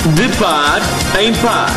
De par em par.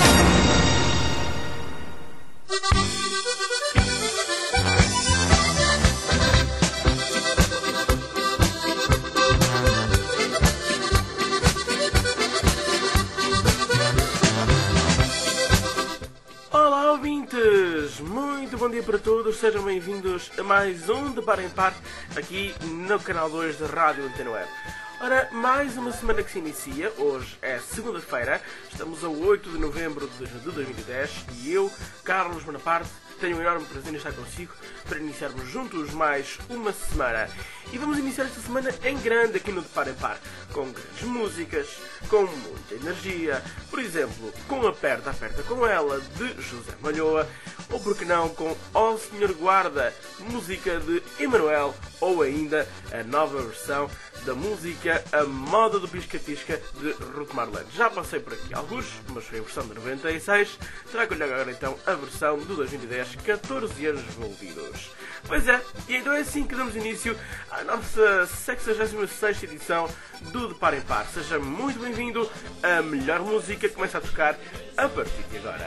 Olá ouvintes, muito bom dia para todos, sejam bem-vindos a mais um De Par em Par aqui no canal 2 da Rádio Antena Web. Ora, mais uma semana que se inicia, hoje é segunda-feira, estamos a 8 de novembro de 2010 e eu, Carlos Bonaparte, tenho um enorme prazer em estar consigo para iniciarmos juntos mais uma semana. E vamos iniciar esta semana em grande aqui no De Par em Par, com grandes músicas, com muita energia, por exemplo, com Aperta, Aperta com Ela, de José Malhoa, ou por que não com Ó Senhor Guarda, música de Emanuel, ou ainda a nova versão da música A Moda do Pisca-Pisca, de Ruth Marlene. Já passei por aqui alguns, mas foi a versão de 96, trago-lhe agora então a versão de 2010, 14 anos envolvidos. Pois é, e então é assim que damos início à nossa 66ª edição do De Par em Par. Seja muito bem-vindo, a melhor música começa a tocar a partir de agora.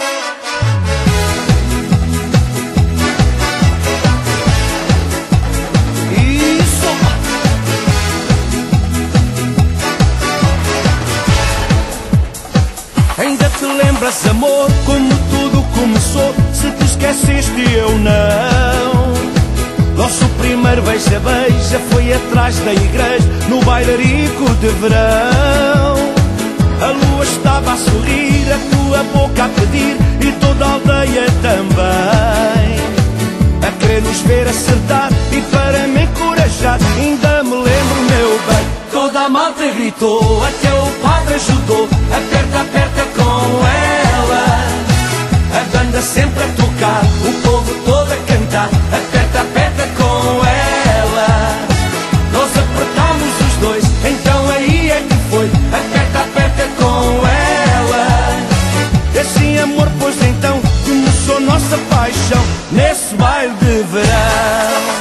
Ainda te lembras, amor, como tudo começou? Se te esqueceste, eu não. Nosso primeiro beija-beija foi atrás da igreja, no bailarico de verão. A lua estava a sorrir, a tua boca a pedir, e toda a aldeia também, a querer nos ver acertar e para me encorajar. Ainda me lembro, meu bem, toda a malta gritou, até o padre ajudou. Aperta, aperta com ela, a banda sempre a tocar, o povo todo a cantar. Aperta, aperta com ela, nós apertámos os dois, então aí é que foi. Aperta, aperta com ela, e assim, amor, pois então começou nossa paixão nesse baile de verão.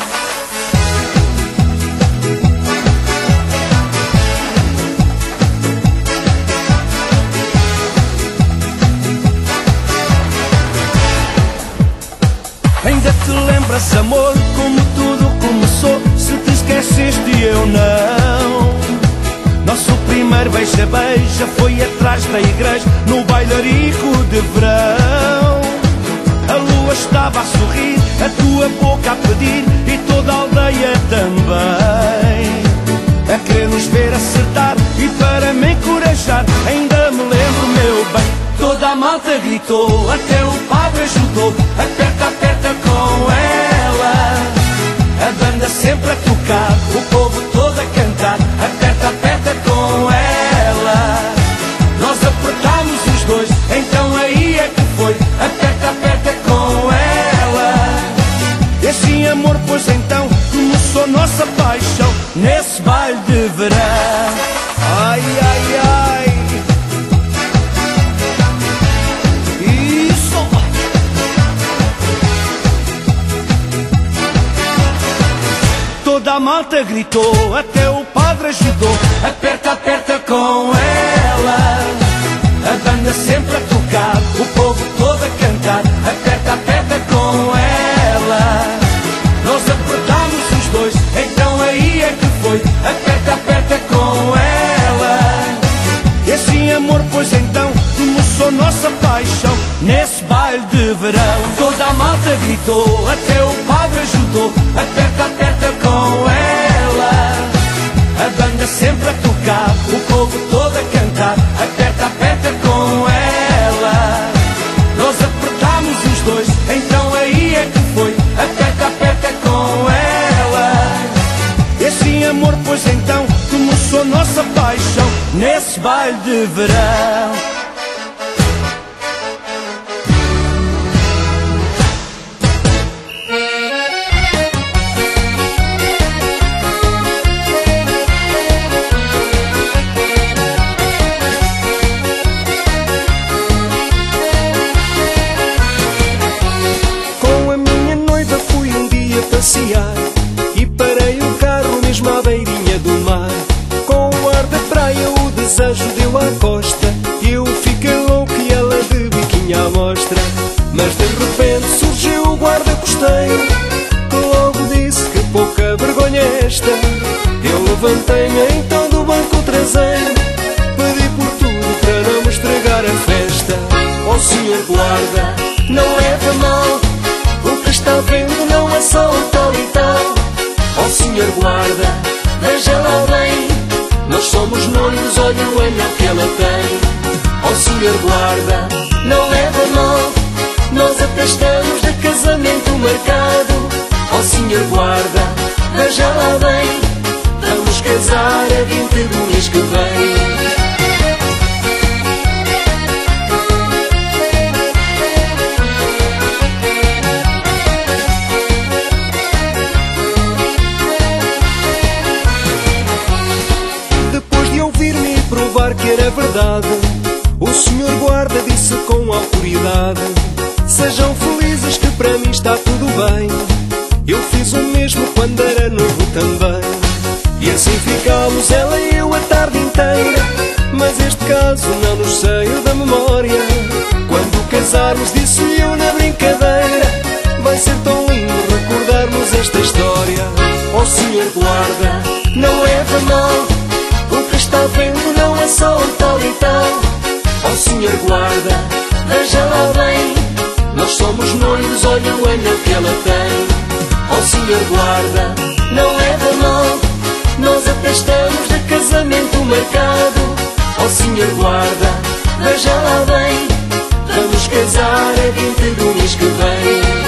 Ainda te lembras, amor, como tudo começou? Se te esqueceste, eu não. Nosso primeiro beija-beija foi atrás da igreja, no bailarico de verão. A lua estava a sorrir, a tua boca a pedir, e toda a aldeia também, a querer nos ver acertar e para me encorajar. Ainda me lembro, meu bem, toda a malta gritou, até o padre ajudou. Aperta, aperta com ela, a banda sempre a tocar, o povo todo a cantar. Aperta, aperta com ela, nós apertámos os dois, então aí é que foi. Aperta, aperta com ela, e assim, amor, pois então começou nossa paixão nesse baile de verão. Ai, ai, ai, isso. Toda a malta gritou, até o padre ajudou. Aperta, aperta com ela, a banda sempre a tocar, o povo todo a cantar. Aperta, aperta com ela, nós apertámos os dois, então aí é que foi. Aperta, aperta com ela, e assim, amor, pois então começou nossa paixão nesse baile de verão. Toda a malta gritou, até o padre ajudou. Aperta, aperta com ela, a banda sempre a tocar, o povo todo a cantar. Aperta, aperta com ela, nós apertámos os dois, então aí é que foi. Aperta, aperta com ela, e assim, amor, pois então começou nossa paixão nesse baile de verão. passear e parei o carro mesmo à beirinha do mar, com o ar da praia, o desejo deu à costa. Eu fiquei louco e ela de biquinho à mostra. Mas de repente surgiu o guarda costeiro, que logo disse que pouca vergonha é esta. Eu levantei-me então do banco traseiro, pedi por tudo para não me estragar a festa. Oh senhor guarda, não leva mal, o que está vendo não é só o tal e tal. Oh senhor guarda, veja lá bem, nós somos noivos, olha o anel que ela tem. Oh senhor guarda, não leva mal, nós até estamos de casamento marcado. Oh senhor guarda, veja lá bem, vamos casar a 20 do mês que vem. Depois de ouvir-me e provar que era verdade, o senhor guarda disse com autoridade: sejam felizes que para mim está tudo bem. Eu fiz o mesmo quando era novo também. E assim ficámos ela e eu a tarde inteira. Mas este caso não nos saiu da memória. Quando casarmos, disse-lhe eu na brincadeira: vai ser tão lindo recordarmos esta história. Oh senhor guarda, não leva mal, o que está vendo não é só o tal e tal. Oh senhor guarda, veja lá bem, nós somos noivos, olha o anel que ela tem. Oh senhor guarda, não leva mal, nós até estamos de casamento marcado. Oh senhor guarda, veja lá bem, vamos casar a 20 do mês que vem.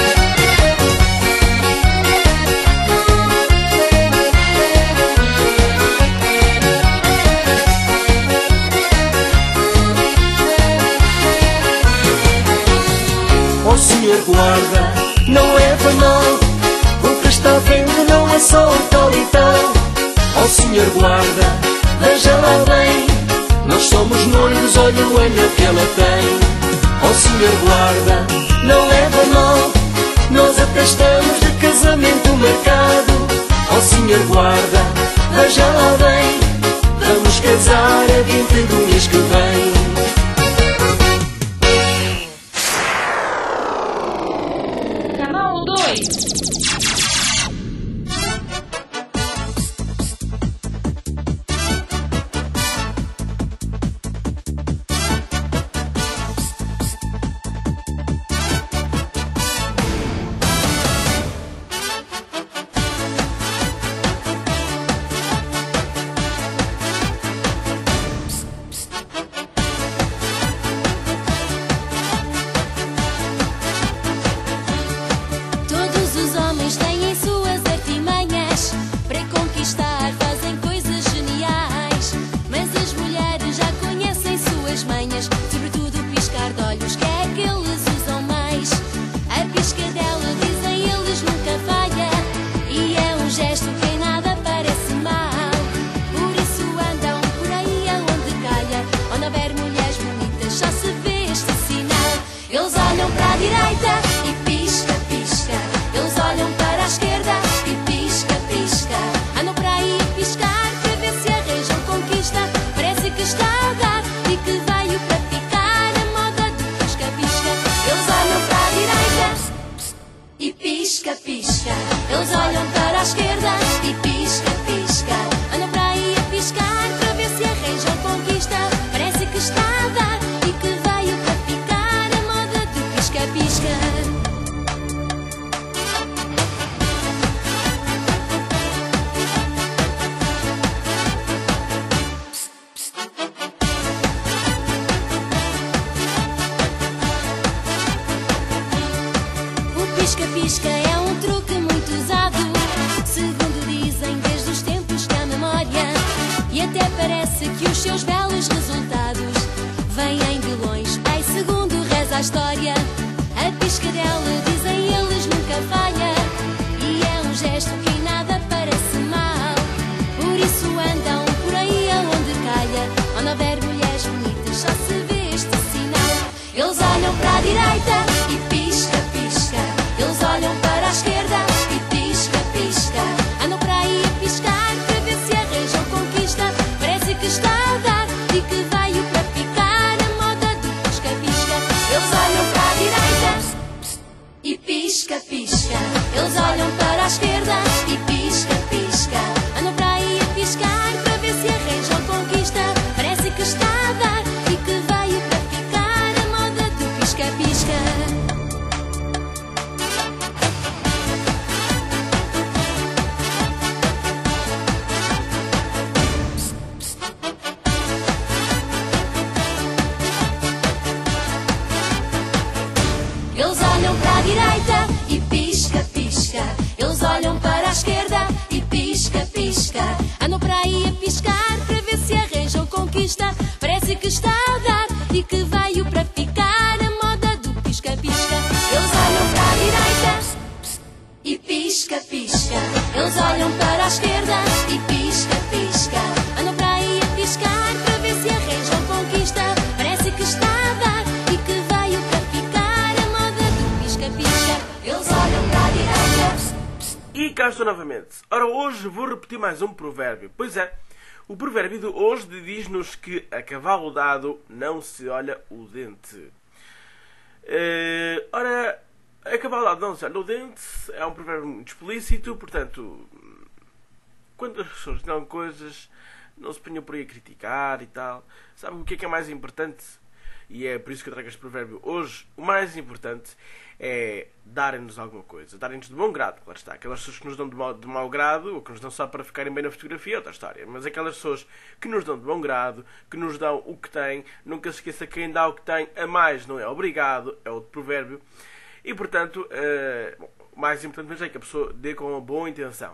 Oh senhor guarda, não leva mal, o que está vendo não é só o tal e tal. Oh senhor guarda, veja lá bem, nós somos noivos, olha o anel que ela tem. Oh senhor guarda, não leva mal, nós até estamos de casamento marcado. Oh senhor guarda, veja lá bem, vamos casar a 20 do mês que vem. Pisca-pisca é um truque muito usado, segundo dizem desde os tempos que há memória. E até parece que os seus belos resultados vêm de longe. Ai, segundo reza a história, a piscadela, dizem eles, nunca falha. E é um gesto que em nada parece mal, por isso andam por aí aonde calha. Onde houver mulheres bonitas só se vê este sinal. Eles olham para a direita e pisca-pisca, eles olham para a esquerda e pisca-pisca. Andam para aí a piscar para ver se arranjam conquista. Parece que está a dar e pisca. Eles olham para a esquerda e pisca, pisca. Andam para aí a piscar para ver se arranjam conquista. Parece que está a dar e que veio para ficar a moda do pisca, pisca. Eles olham para a direita e pisca, pisca. Eles olham para a esquerda e pisca, pisca. Andam para aí a piscar para ver se arranjam conquista. Parece que está a dar e que veio para ficar a moda do pisca, pisca. Eles olham para a direita. E cá estou novamente. Ora, hoje vou repetir mais um provérbio. Pois é, o provérbio de hoje diz-nos que a cavalo dado não se olha o dente. Ora, a cavalo dado não se olha o dente é um provérbio muito explícito, portanto, quando as pessoas dão coisas, não se ponham por aí a criticar e tal. Sabe o que é mais importante? E é por isso que eu trago este provérbio hoje. O mais importante é darem-nos alguma coisa. Darem-nos de bom grado, claro está. Aquelas pessoas que nos dão de mau grado, ou que nos dão só para ficarem bem na fotografia, é outra história. Mas aquelas pessoas que nos dão de bom grado, que nos dão o que têm, nunca se esqueça que quem dá o que tem a mais não é obrigado, é outro provérbio. E portanto, o mais importante mesmo é que a pessoa dê com uma boa intenção.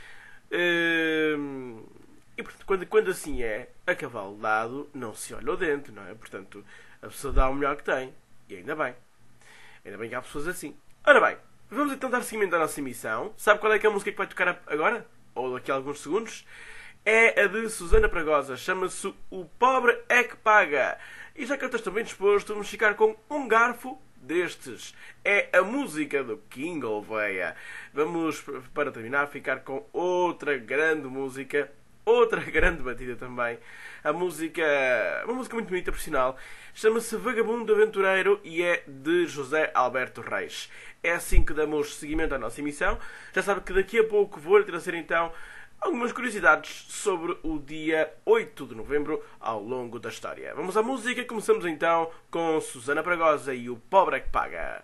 E portanto, quando assim é, a cavalo dado não se olha o dente, não é? Portanto, a pessoa dá o melhor que tem, e ainda bem. Ainda bem que há pessoas assim. Ora bem, vamos então dar seguimento à nossa emissão. Sabe qual é que é a música que vai tocar agora? Ou daqui a alguns segundos? É a de Susana Fragosa. Chama-se O Pobre é que Paga. E já que eu estou bem disposto, vamos ficar com um garfo destes. É a música do King Oveia. Vamos, para terminar, ficar com outra grande música. Outra grande batida também. Uma música muito bonita, por sinal. Chama-se Vagabundo Aventureiro e é de José Alberto Reis. É assim que damos seguimento à nossa emissão. Já sabe que daqui a pouco vou trazer então algumas curiosidades sobre o dia 8 de novembro ao longo da história. Vamos à música. Começamos então com Susana Fragosa e O Pobre é que Paga.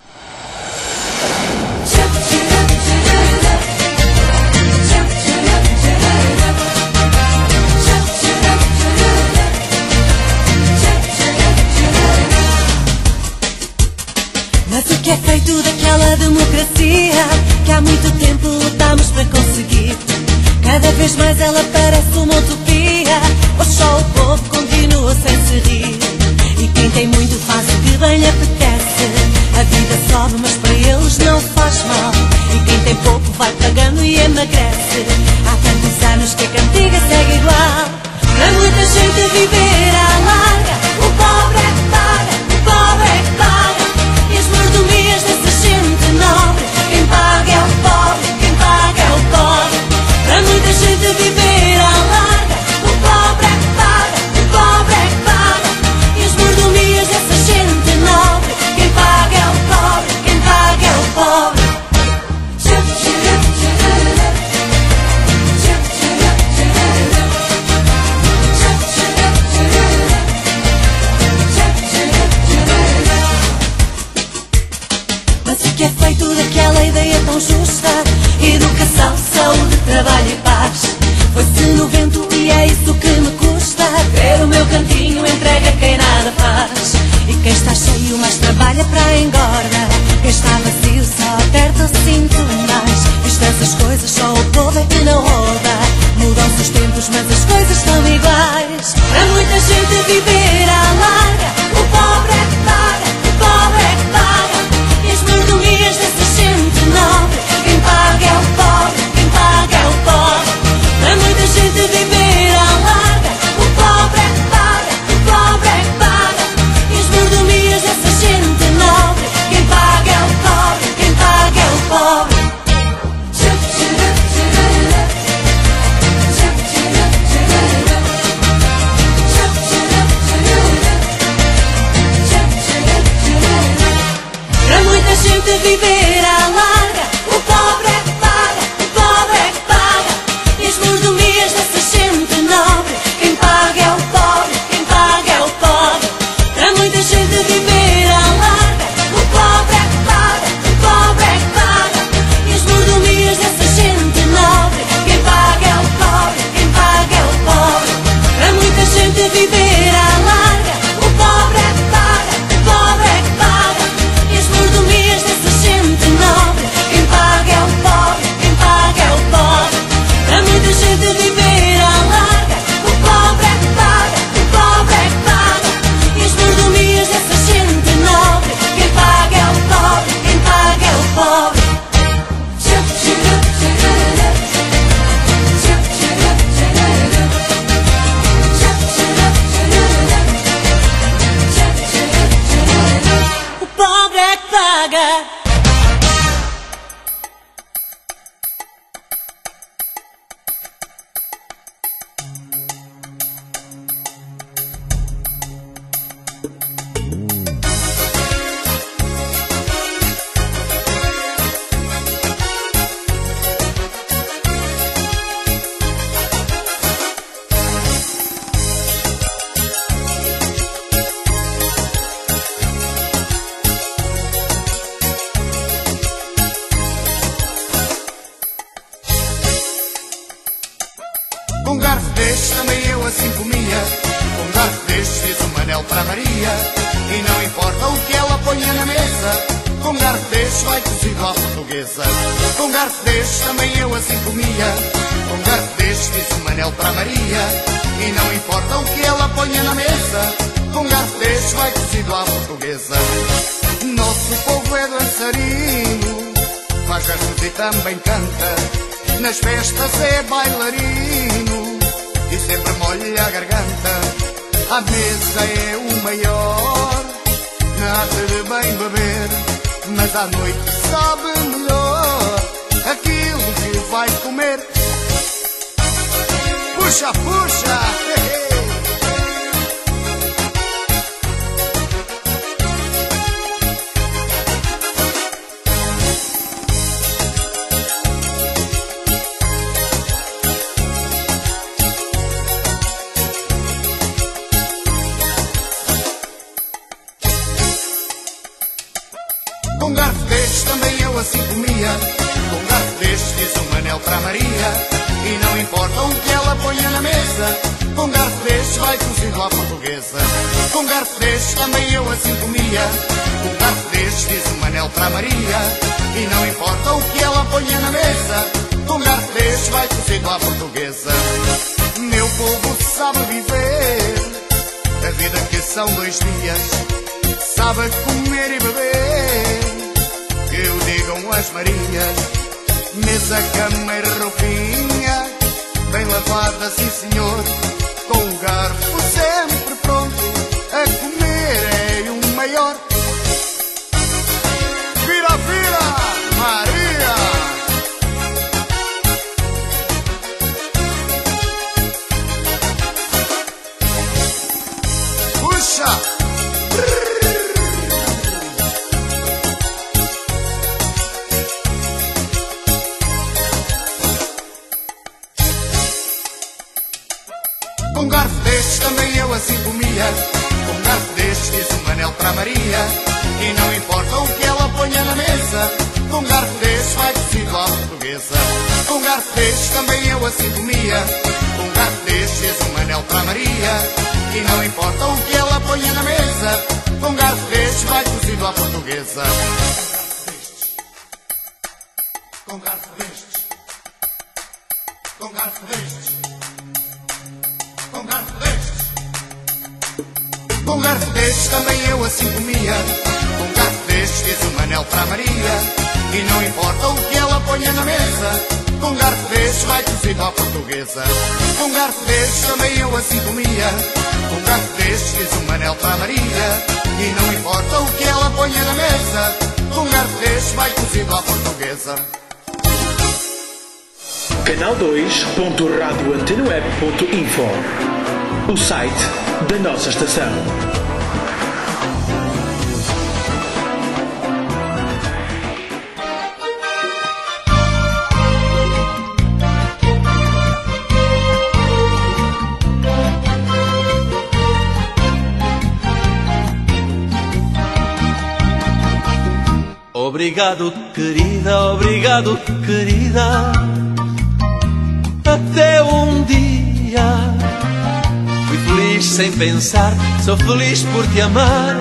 Mas o que é feito daquela democracia que há muito tempo lutamos para conseguir? Cada vez mais ela parece uma utopia, pois só o povo continua sem se rir. E quem tem muito faz o que bem lhe apetece. A vida sobe, mas para eles não faz mal. E quem tem pouco vai pagando e emagrece. Há tantos anos que a cantiga segue igual. Para muita gente viver à larga, o pobre é que paga, o pobre é que paga. E as mordomias dessa gente nobre, quem paga é o pobre, quem paga é o pobre. Para muita gente viver à larga, o pobre é que paga, o pobre é que paga. E as mordomias dessa gente nobre, quem paga é o pobre, quem paga é o pobre. Mas o que é feito daquela ideia tão justa? Educação, saúde, trabalho e paz. Foi-se no vento e é isso que me custa. Ver o meu cantinho entrega quem nada faz. E quem está cheio mais trabalha para engorda. Quem está vazio só aperta o cinto mais. Visto essas coisas só o povo é que não roda. Mudam-se os tempos mas as coisas estão iguais. Para muita gente viver à larga, o pobre é que paga, o pobre é que paga. E as mordomias dessa gente nobre, quem paga é o pobre, quem paga é o pobre. Para muita gente viver à larga, o pobre é que paga, o pobre é que paga. E as mordomias dessa gente nobre, quem paga é o pobre, quem paga é o pobre. destes também eu assim comia. Com um garfo destes fiz um anel para a Maria. E não importa o que ela ponha na mesa, com um garfo destes vai cozido à portuguesa. Com um garfo destes também eu assim comia. Com um garfo destes fiz um anel para a Maria. E não importa o que ela ponha na mesa, com um garfo destes vai cozido à portuguesa. Nosso povo é dançarino, faz versos e também canta. Nas festas é bailarino e sempre molha a garganta. À mesa é o maior na arte de bem beber, mas à noite sabe melhor aquilo que vai comer. Puxa, puxa! Com um garfo destes também eu assim comia. Com um garfo destes fiz um anel para a Maria. E não importa o que ela ponha na mesa, com um garfo destes vai cozido à portuguesa. Com um garfo destes também eu assim comia. Com um garfo destes fiz um anel para a Maria. E não importa o que ela ponha na mesa, com um garfo destes vai cozido à portuguesa. Meu povo sabe viver a vida que são 2 dias, sabe comer e beber, que o digam as Marias. Mesa, cama e roupinha bem lavada, sim senhor, com um garfo sempre pronto a comer é o maior. Vira, vira, Maria! Puxa! Com um garfo destes também eu assim comia. Com um garfo destes fiz um anel para a Maria. E não importa o que ela ponha na mesa, com um garfo destes vai cozido à portuguesa. Com um garfo destes também eu assim comia. Com um garfo destes fiz um anel para a Maria. E não importa o que ela ponha na mesa, com um garfo destes vai cozido à portuguesa. Com um garfo destes, com um garfo destes, com um garfo destes. Com um garfo destes também eu assim comia. Com um garfo destes fiz um anel para a Maria. E não importa o que ela ponha na mesa, com um garfo destes vai cozido à portuguesa. Com um garfo destes também eu assim comia. Com um garfo destes fiz um anel para a Maria. E não importa o que ela ponha na mesa, com um garfo destes vai cozido à portuguesa. Canal 2.radioantenaweb.info, o site da nossa estação. Obrigado, querida, obrigado, querida. Até um dia fui feliz sem pensar, sou feliz por te amar.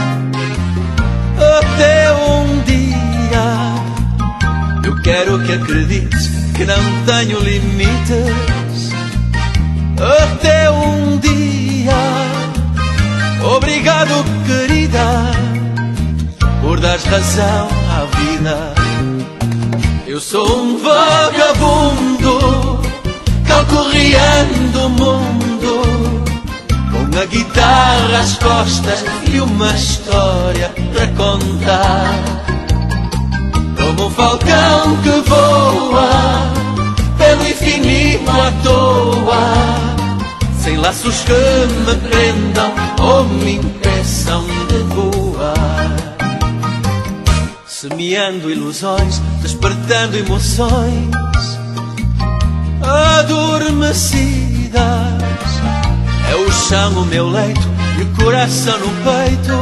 Até um dia eu quero que acredites que não tenho limites. Até um dia, obrigado, querida, por dar razão à vida. Eu sou um vagabundo, calcorreando o mundo, com a guitarra às costas e uma história para contar. Como um falcão que voa pelo infinito à toa, sem laços que me prendam ou me impeçam de voar. Semeando ilusões, despertando emoções adormecidas. É o chão o meu leito e o coração no peito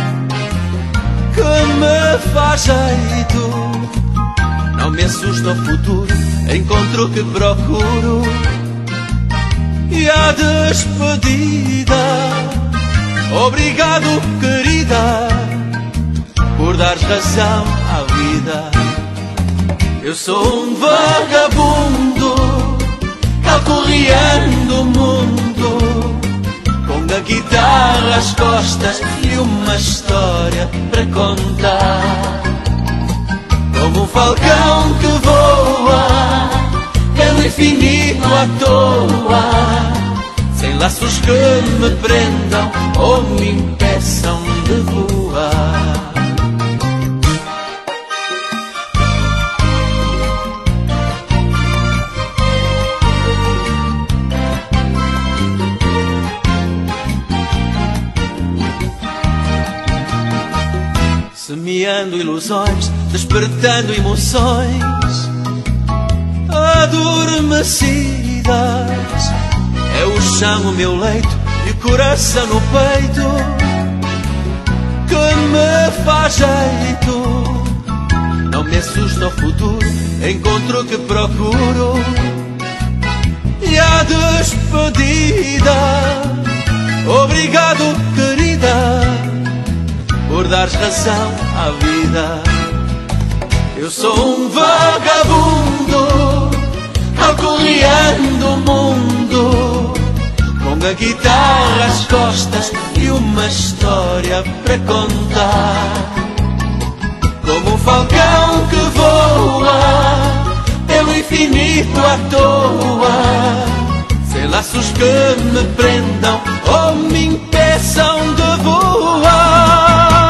que me faz jeito. Não me assusta o futuro, encontro o que procuro. a despedida. Obrigado, querida, por dares razão à vida. Eu sou um vagabundo, calcorreando o mundo, com a guitarra às costas e uma história para contar. Como um falcão que voa pelo infinito à toa, sem laços que me prendam ou me impeçam de voar. Semeando ilusões, despertando emoções adormecidas. É o chão o meu leito e o coração no peito que me faz jeito. Não me assusta o futuro, encontro o que procuro. E a despedida, obrigado, querida, por dares razão à vida. Eu sou um vagabundo, calcorreando o mundo, com a guitarra às costas e uma história para contar. Como um falcão que voa pelo infinito à toa, sem laços que me prendam ou me impeçam de voar.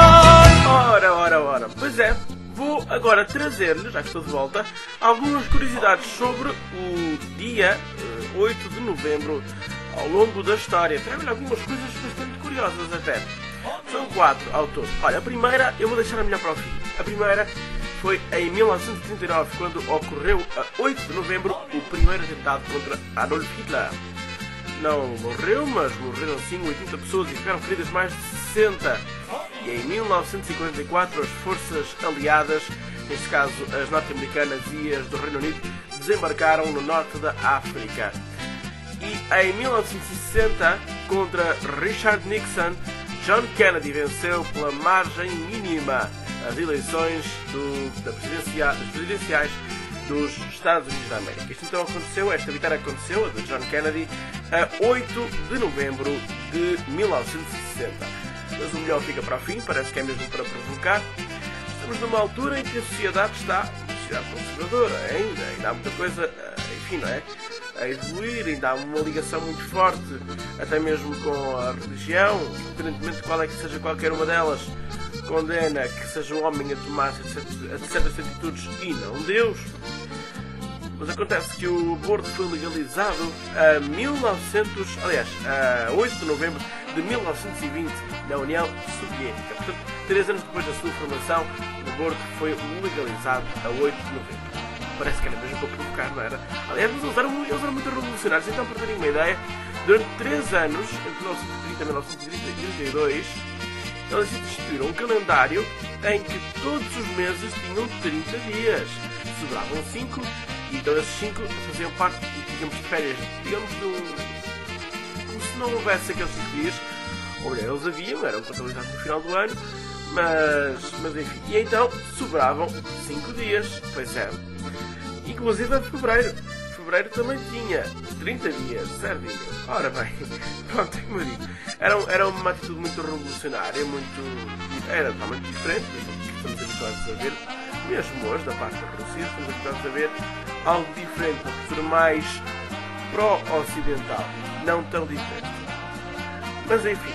Pois é, vou agora trazer-lhe, já que estou de volta, algumas curiosidades sobre o dia 8 de novembro ao longo da história. Trago-lhe algumas coisas bastante curiosas até. São 4 ao todo. Olha, a primeira eu vou deixar a melhor para o fim. A primeira foi em 1939, quando ocorreu, a 8 de novembro, o primeiro atentado contra Adolf Hitler. Não morreu, mas morreram sim 80 pessoas e ficaram feridas mais de 60. E em 1944 as forças aliadas, neste caso as norte-americanas e as do Reino Unido, desembarcaram no norte da África. E em 1960, contra Richard Nixon, John Kennedy venceu pela margem mínima as eleições das presidenciais dos Estados Unidos da América. Isto então aconteceu, esta vitória aconteceu, a de John Kennedy, a 8 de novembro de 1960. Mas o melhor fica para o fim, parece que é mesmo para provocar. Estamos numa altura em que a sociedade está, uma sociedade conservadora, ainda há muita coisa, enfim, não é? A evoluir, ainda há uma ligação muito forte, até mesmo com a religião, independentemente de qual é que seja qualquer uma delas, condena que seja o homem a tomar certas atitudes e não Deus. Mas acontece que o aborto foi legalizado a 8 de novembro de 1920 na União Soviética. Portanto, 3 anos depois da sua formação, o aborto foi legalizado a 8 de novembro. Parece que era mesmo para provocar, não era? Aliás, eles eram muito revolucionários. Então, para terem uma ideia, durante 3 anos, entre 1930 e 1932, eles instituíram um calendário em que todos os meses tinham 30 dias. Sobravam 5, e então esses 5 faziam parte, digamos, de férias, digamos, como se não houvesse aqueles 5 dias. Ou melhor, eles haviam, eram contabilizados no final do ano, mas enfim. E então sobravam 5 dias, pois é. Inclusive a fevereiro. Fevereiro também tinha 30 dias, certinho. Ora bem, pronto, é como eu digo. Era uma atitude muito revolucionária, era totalmente diferente do que estamos habituados a ver. Mesmo hoje, da parte da Rússia, estamos habituados a ver algo diferente, uma postura mais pró-ocidental, não tão diferente. Mas enfim.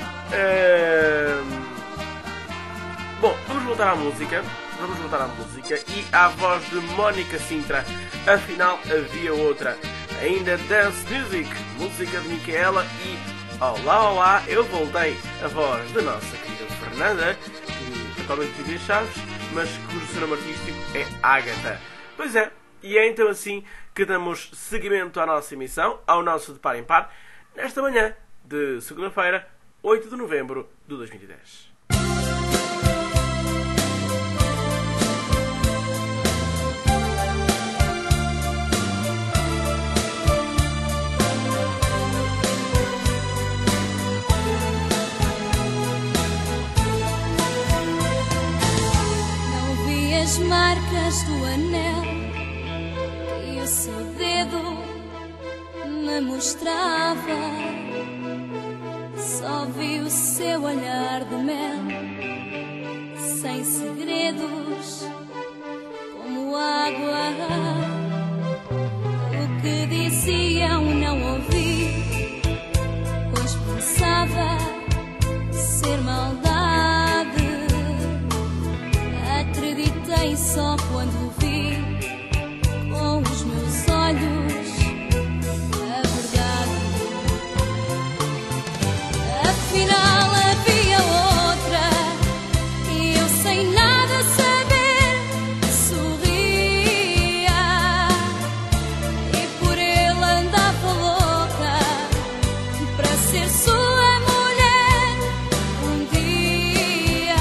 Bom, vamos voltar à música e à voz de Mónica Sintra. Afinal, havia outra. Ainda Dance Music, música de Micaela e Olá, olá, eu voltei. A voz da nossa querida Fernanda, que atualmente vive em Chaves, mas cujo seu nome artístico é Ágata. Pois é, e é então assim que damos seguimento à nossa emissão, ao nosso De Par em Par, nesta manhã de segunda-feira, 8 de novembro de 2010. as marcas do anel e o seu dedo me mostrava. Só vi o seu olhar de mel, sem segredos, como água. O que diziam não ouvi, pois pensava ser maldade. Acreditei só quando vi com os meus olhos a verdade. Afinal havia outra e eu sem nada saber sorria, e por ele andava louca para ser sua mulher um dia.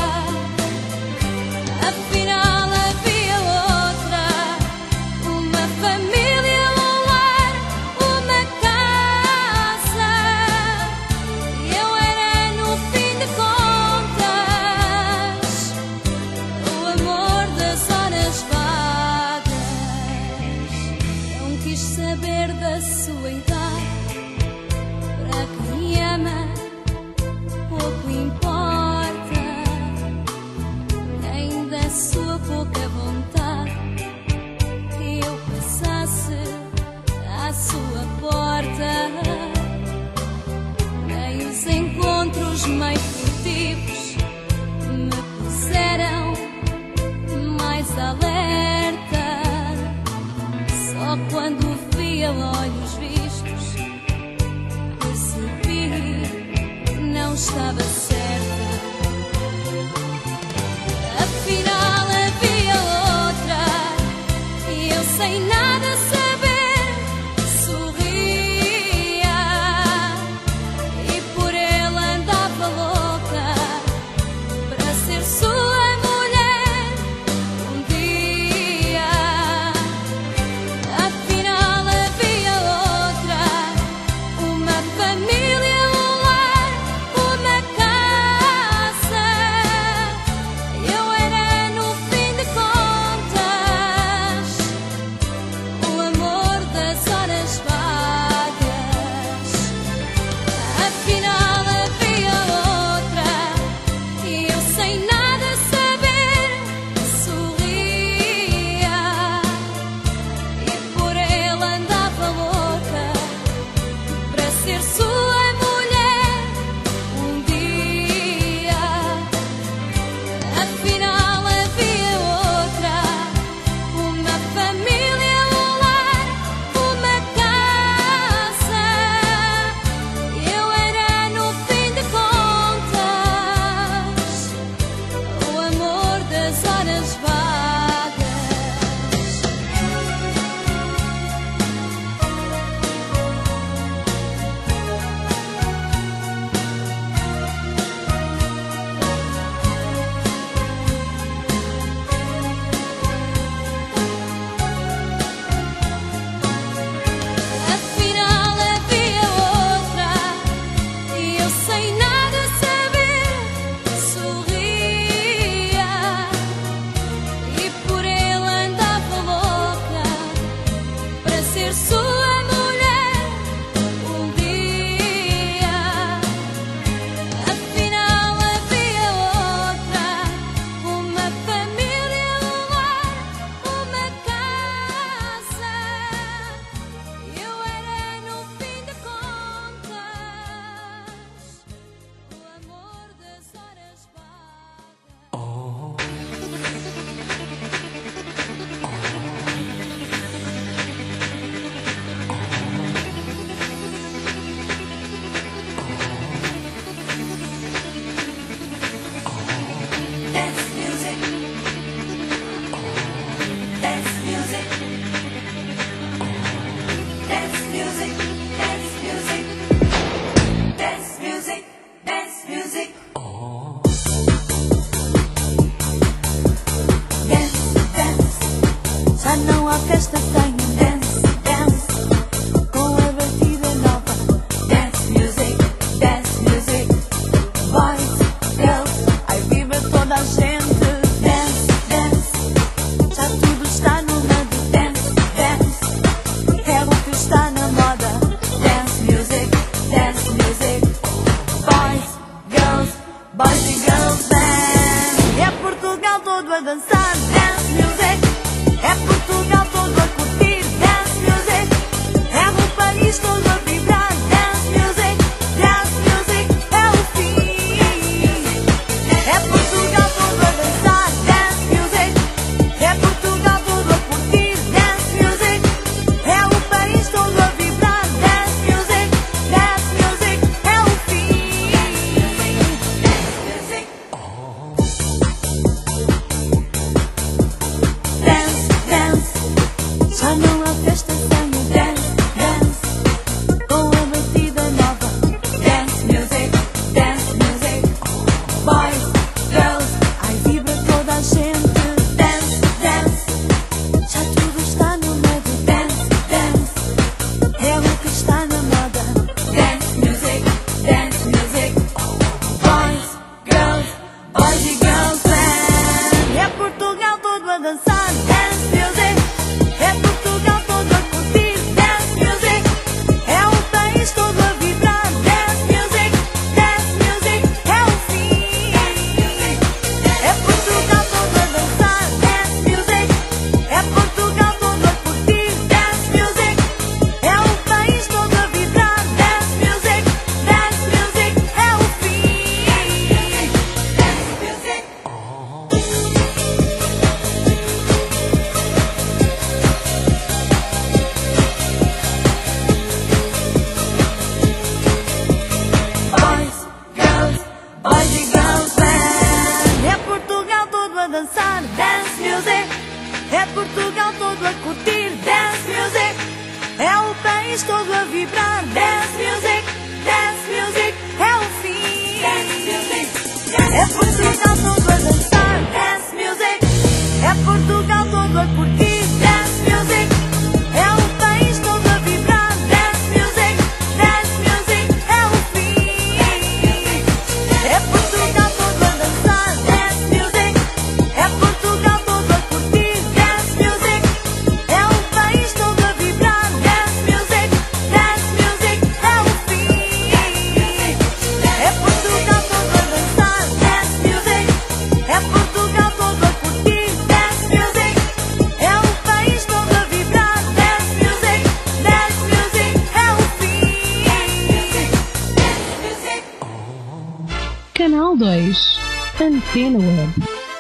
Afinal havia outra, uma família, um lar, uma casa, e eu era no fim de contas o amor das horas vagas. Não quis saber da sua idade, para quem ama pouco importa, nem da sua pouca vontade que eu passasse à sua porta, nem os encontros meio furtivos me puseram mais alerta. Só quando via olhos vistos percebi não estava certa. Afinal havia outra e eu sem nada saber sorria, e por ele andava louca para ser sua mulher um dia. Afinal havia outra, uma família, um lar, uma casa. Eu era no fim de contas o amor das horas vagas. Afinal havia outra e eu sem nada saber sorria, e por ele andava louca para ser sua mulher um dia. Afinal havia outra, uma família, um lar, uma casa. Eu era no fim de contas o amor das horas vagas. Afinal havia outra e eu sem nada saber sorria, e por ele andava louca para ser sua mulher um dia. Afinal havia outra, uma família, um lar, uma casa. Eu era no fim de contas o amor das horas vagas. Dance music. Dance music. Dance music. Dance music. Dance music. Dance music. Dance, dance. Já não há festa sem dance, dance. Com a batida nova. Dance music. Dance music. Boys, girls, ai viva toda a gente. Dance, dance. Canal 2, Antena Web.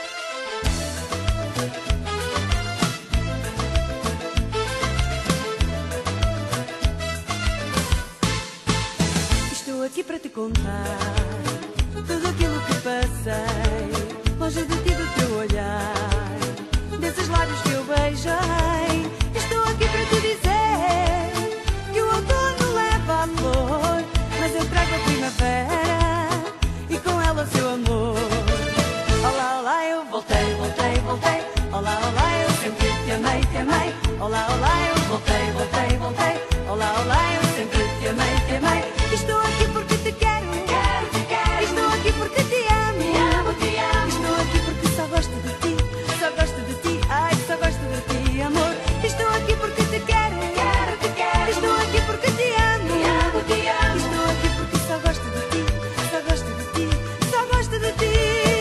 Estou aqui para te contar tudo aquilo que passei, longe de ti, do teu olhar, desses lábios que eu beijei. Estou aqui para te dizer que o outono leva a flor, mas eu trago a primavera e com ela o seu amor. Olá, olá, eu voltei, voltei, voltei. Olá, olá, eu sempre te amei, te amei. Olá, olá, eu voltei, voltei, voltei. Olá, olá, eu sempre te amei, te amei. Estou aqui porque te quero, quero, te quero. Estou aqui porque te amo, te amo, te amo. Estou aqui porque só gosto de ti, só gosto de ti. Ai, só gosto de ti, amor. Estou aqui porque te quero, quero, te quero. Estou aqui porque te amo, te amo, te amo. Estou aqui porque só gosto de ti, só gosto de ti, só gosto de ti.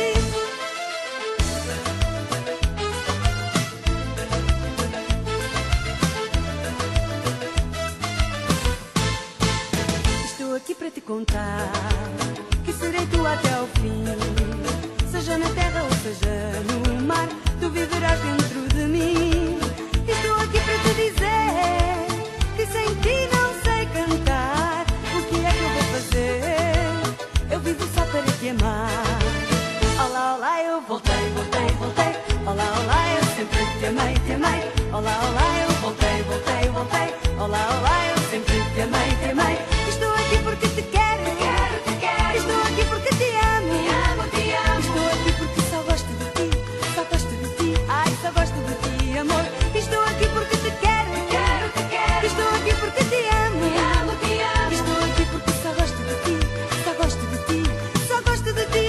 Estou aqui para te contar que serei tua até ao fim, seja na terra ou seja no mar, tu viverás dentro de mim. Estou aqui para te dizer que sem ti não sei cantar. O que é que eu vou fazer? Eu vivo só para te amar. Olá, olá, eu voltei, voltei, voltei. Olá, olá, eu sempre te amei, te amei. Olá, olá, eu voltei, voltei, voltei. Olá, olá, eu sempre te amei, te amei. Estou aqui porque te quero, quero, te quero. Estou aqui porque te amo, te amo, te amo. Estou aqui porque só gosto de ti, só gosto de ti. Ai, só gosto de ti, amor. Estou aqui porque te quero, quero, te quero. Estou aqui porque te amo, te amo, te amo. Estou aqui porque só gosto de ti, só gosto de ti, só gosto de ti.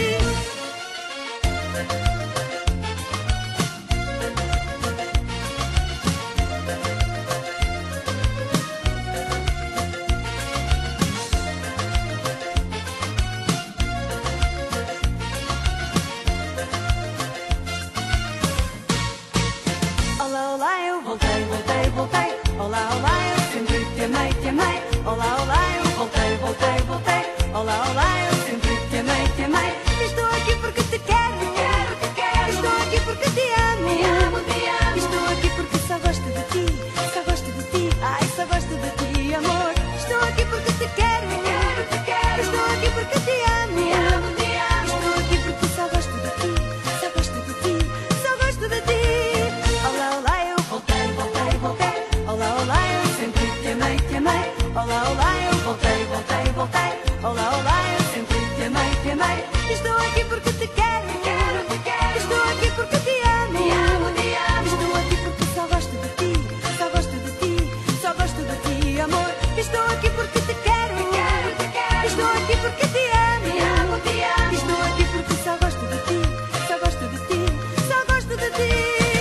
Olá, olá, eu voltei, voltei, voltei. Olá, olá, eu sempre te amei, te amei. Olá, olá, eu voltei, voltei, voltei. Olá, olá, eu sempre te amei, te amei. Estou aqui porque te quero, quero, te quero. Estou aqui porque te amo, te amo, te amo. Estou aqui porque só gosto de ti, só gosto de ti. Ai, só gosto de ti, amor. Estou aqui porque te quero, quero, te quero. Estou aqui porque te amo, te amo, te amo. Estou aqui porque só gosto de ti, só gosto de ti, só gosto de ti. Olá, olá, eu voltei, voltei, voltei. Olá, olá, eu sempre te amei, te amei. Olá, olá, eu voltei, voltei, voltei. Olá, olá, eu sempre te amei, te amei. Estou aqui porque te quero, quero, te quero. Estou aqui porque te amo, te amo, te amo. Estou aqui porque só gosto de ti, só gosto de ti, só gosto de ti, amor. Estou aqui porque te quero, quero, te quero. Estou aqui porque te amo, te amo, te amo. Estou aqui porque só gosto de ti, só gosto de ti, só gosto de ti.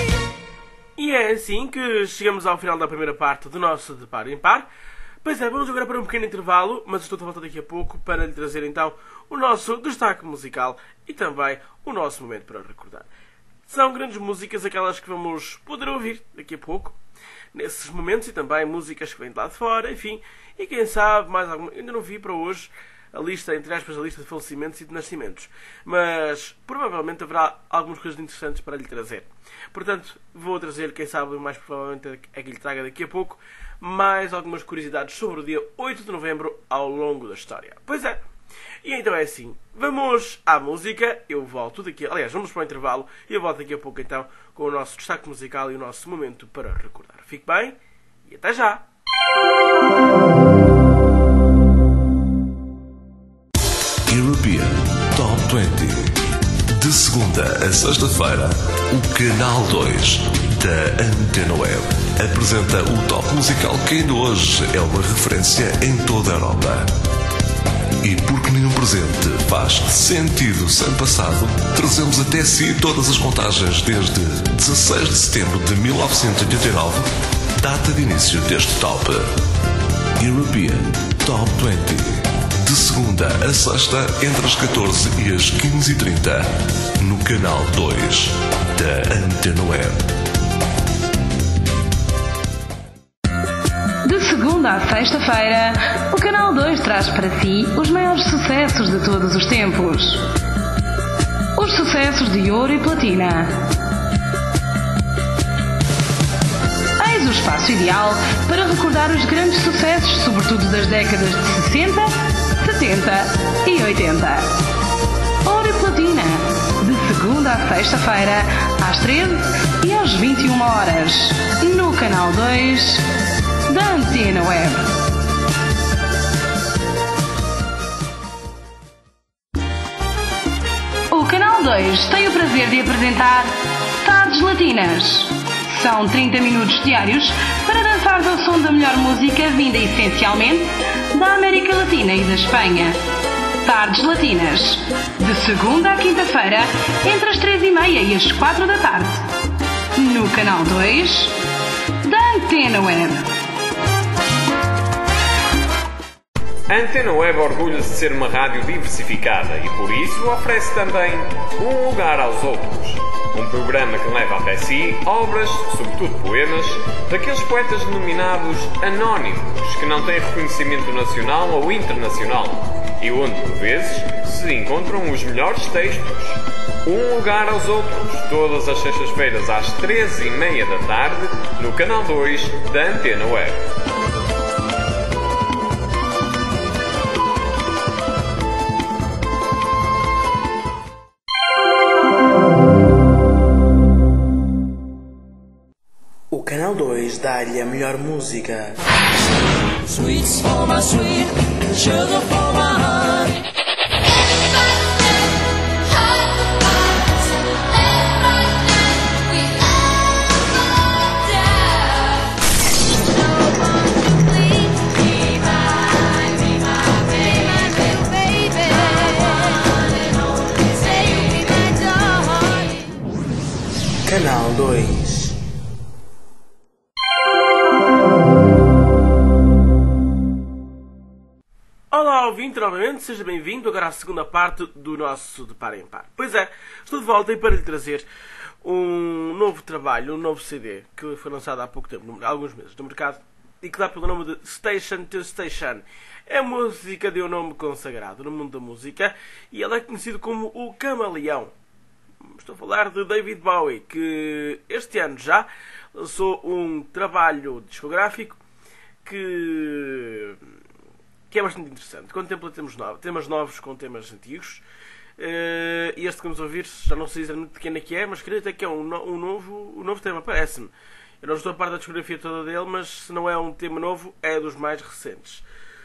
E é assim que chegamos ao final da primeira parte do nosso De Par em Par. Pois é, vamos agora para um pequeno intervalo, mas estou de volta daqui a pouco para lhe trazer então o nosso destaque musical e também o nosso momento para recordar. São grandes músicas, aquelas que vamos poder ouvir daqui a pouco, nesses momentos, e também músicas que vêm de lá de fora, enfim, e quem sabe mais alguma. Ainda não vi para hoje a lista, entre aspas, a lista de falecimentos e de nascimentos, mas provavelmente haverá algumas coisas interessantes para lhe trazer. Portanto, vou trazer, quem sabe, mais provavelmente é que lhe traga daqui a pouco, mais algumas curiosidades sobre o dia 8 de novembro ao longo da história. Pois é. E então é assim, vamos à música, eu volto daqui, aliás, vamos para o intervalo e eu volto daqui a pouco então com o nosso destaque musical e o nosso momento para recordar. Fique bem e até já! European Top 20. De segunda a sexta-feira, o Canal 2 da Antena Web apresenta o top musical que ainda hoje é uma referência em toda a Europa. E porque nenhum presente faz sentido sem passado, trazemos até si todas as contagens desde 16 de setembro de 1989, data de início deste top. European Top 20. De segunda a sexta, entre as 14 e as 15h30, no Canal 2 da Antena Web. De segunda segunda à sexta-feira, o Canal 2 traz para si os maiores sucessos de todos os tempos. Os sucessos de ouro e platina. Eis o espaço ideal para recordar os grandes sucessos, sobretudo das décadas de 60, 70 e 80. Ouro e platina, de segunda à sexta-feira, às 13 e às 21 horas, no Canal 2 da Antena Web. O Canal 2 tem o prazer de apresentar Tardes Latinas. São 30 minutos diários para dançar ao som da melhor música vinda essencialmente da América Latina e da Espanha. Tardes Latinas, de segunda à quinta-feira, entre as 3h30 e as 4 da tarde, no Canal 2 da Antena Web. A Antena Web orgulha-se de ser uma rádio diversificada e por isso oferece também Um Lugar aos Outros. Um programa que leva até si obras, sobretudo poemas, daqueles poetas denominados anónimos, que não têm reconhecimento nacional ou internacional, e onde, por vezes, se encontram os melhores textos. Um Lugar aos Outros, todas as sextas-feiras às 13h30 da tarde, no Canal 2 da Antena Web. O Canal 2 dá-lhe a melhor música. Sweets for my sweet, sugar for my heart. Canal 2. Olá, ouvinte, novamente, seja bem-vindo agora à segunda parte do nosso De Par em Par. Pois é, estou de volta e para lhe trazer um novo trabalho, um novo CD, que foi lançado há pouco tempo, há alguns meses, no mercado, e que dá pelo nome de Station to Station. É música de um nome consagrado no mundo da música, e ele é conhecido como o Camaleão. Estou a falar de David Bowie, que este ano já lançou um trabalho discográfico que é bastante interessante. Contempla temas novos com temas antigos. E este que vamos ouvir, já não sei exatamente de quem é que é, mas creio até que é um novo tema, parece-me. Eu não estou a par da discografia toda dele, mas se não é um tema novo, é dos mais recentes.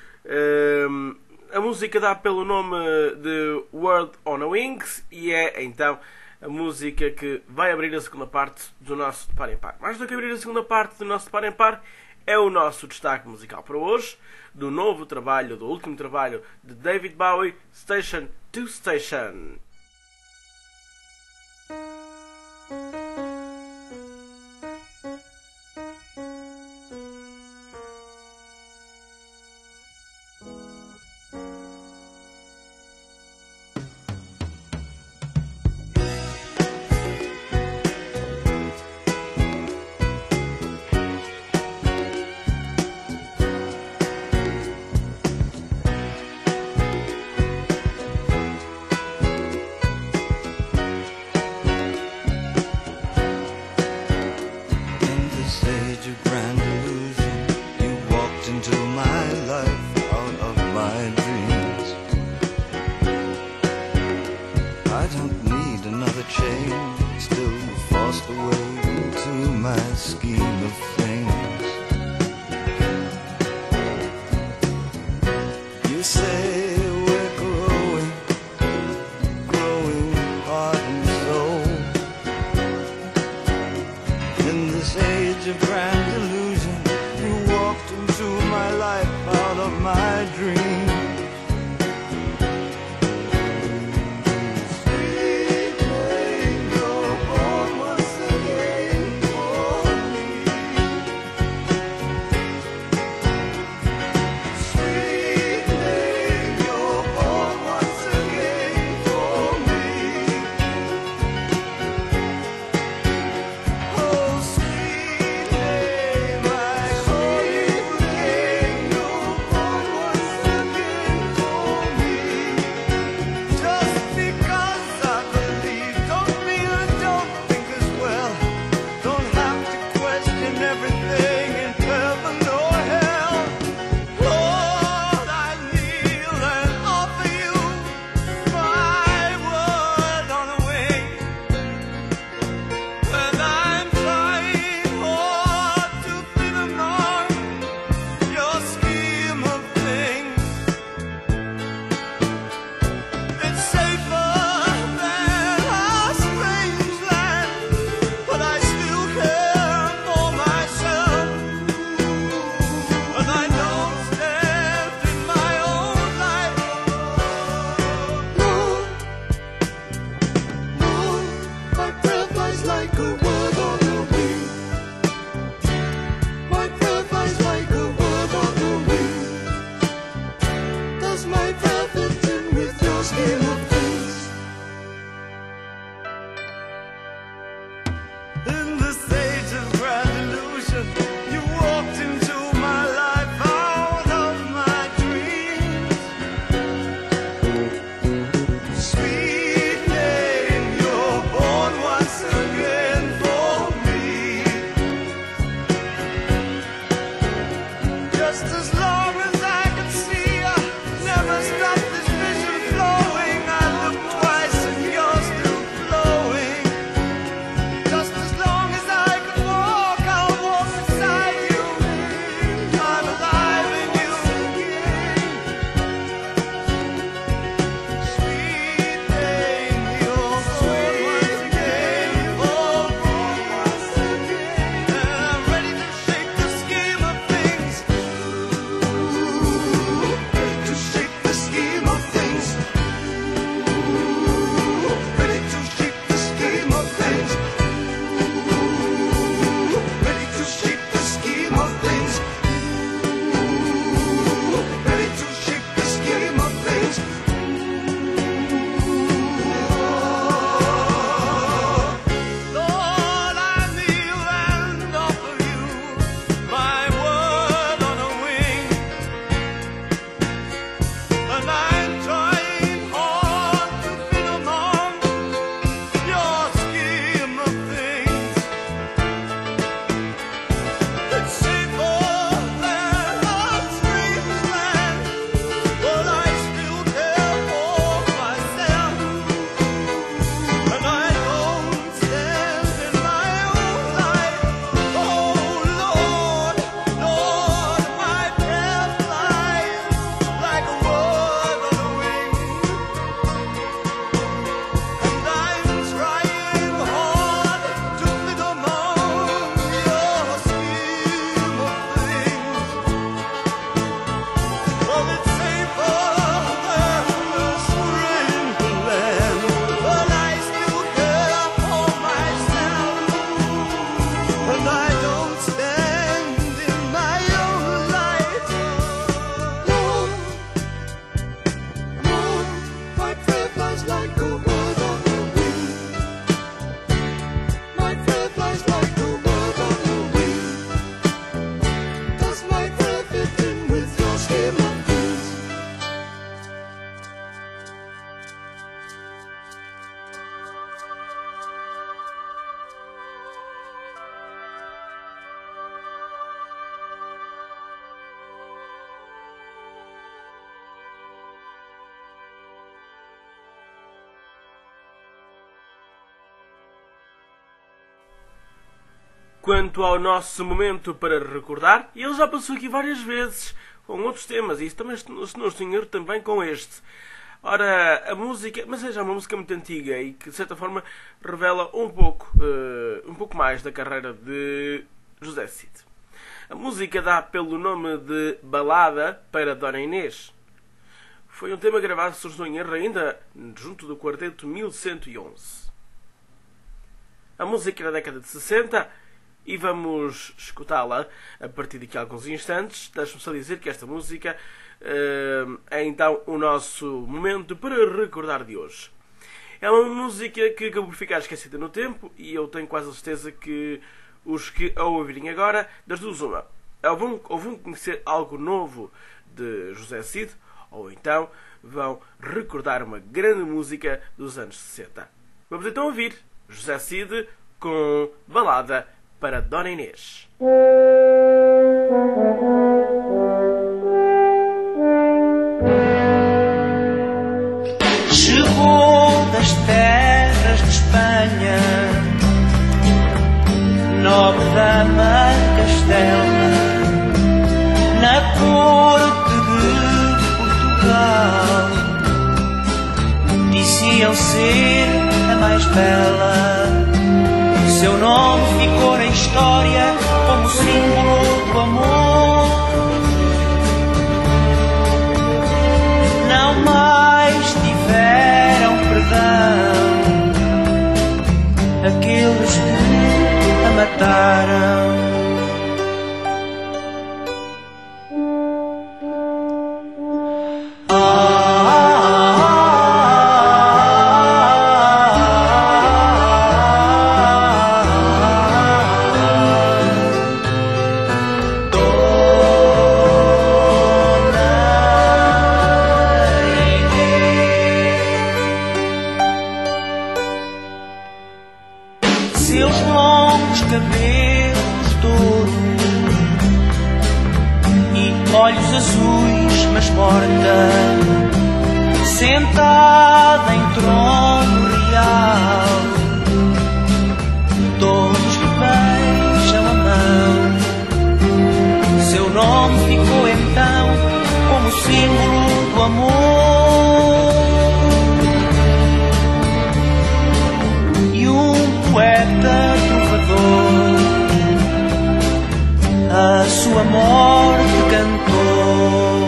A música dá pelo nome de World on a Wings e é então a música que vai abrir a segunda parte do nosso De Par em Par. Mais do que abrir a segunda parte do nosso De Par em Par, é o nosso destaque musical para hoje, do novo trabalho, do último trabalho de David Bowie, Station to Station. quanto ao nosso momento para recordar, e ele já passou aqui várias vezes com outros temas, e isso também, se não estou em erro, também com este. Ora, a música, mas é já uma música muito antiga e que de certa forma revela um pouco mais da carreira de José Cid. A música dá pelo nome de Balada para Dona Inês. Foi um tema gravado, se não estou em erro, ainda junto do quarteto 1111. A música é da década de 60 e vamos escutá-la a partir daqui a alguns instantes. Deixe-me só dizer que esta música é então o nosso momento para recordar de hoje. É uma música que acabou por ficar esquecida no tempo e eu tenho quase a certeza que os que a ouvirem agora, das duas uma, ou vão conhecer algo novo de José Cid, ou então vão recordar uma grande música dos anos 60. Vamos então ouvir José Cid com Balada para Dona Inês. Chegou das terras de Espanha, nobre dama Castela, na corte de Portugal. Diziam ser a mais bela, seu nome ficou na história como símbolo do amor. Não mais tiveram perdão aqueles que a mataram. Seus longos cabelos de ouro e olhos azuis, mas morta, sentada em trono real. Todos lhe beijam a mão, seu nome ficou então como símbolo do amor. E um poeta trovador a sua morte cantou.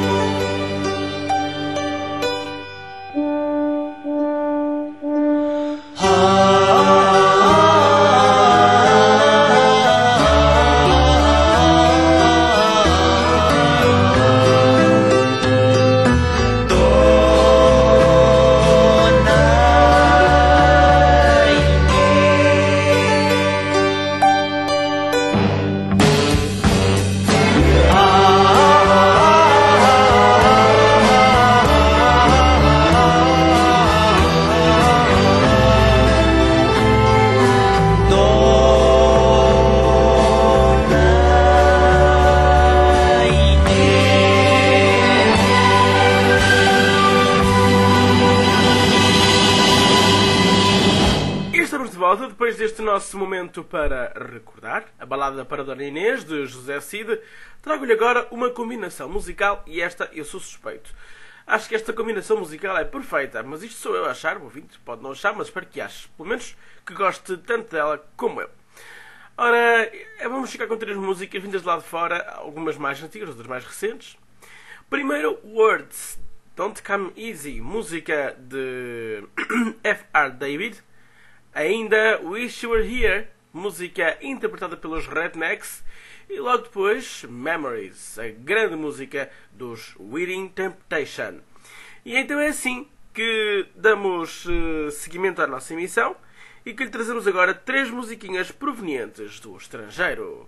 Depois deste nosso momento para recordar a Balada para Dona Inês de José Cid, trago-lhe agora uma combinação musical e esta eu sou suspeito. Acho que esta combinação musical é perfeita, mas isto sou eu a achar, o ouvinte pode não achar, mas espero que ache, pelo menos que goste tanto dela como eu. Ora, vamos ficar com 3 músicas vindas de lá de fora, algumas mais antigas, outras mais recentes. Primeiro, Words, Don't Come Easy, música de F.R. David. Ainda Wish You Were Here, música interpretada pelos Rednecks. E logo depois Memories, a grande música dos Wedding Temptation. E então é assim que damos seguimento à nossa emissão e que lhe trazemos agora 3 musiquinhas provenientes do estrangeiro.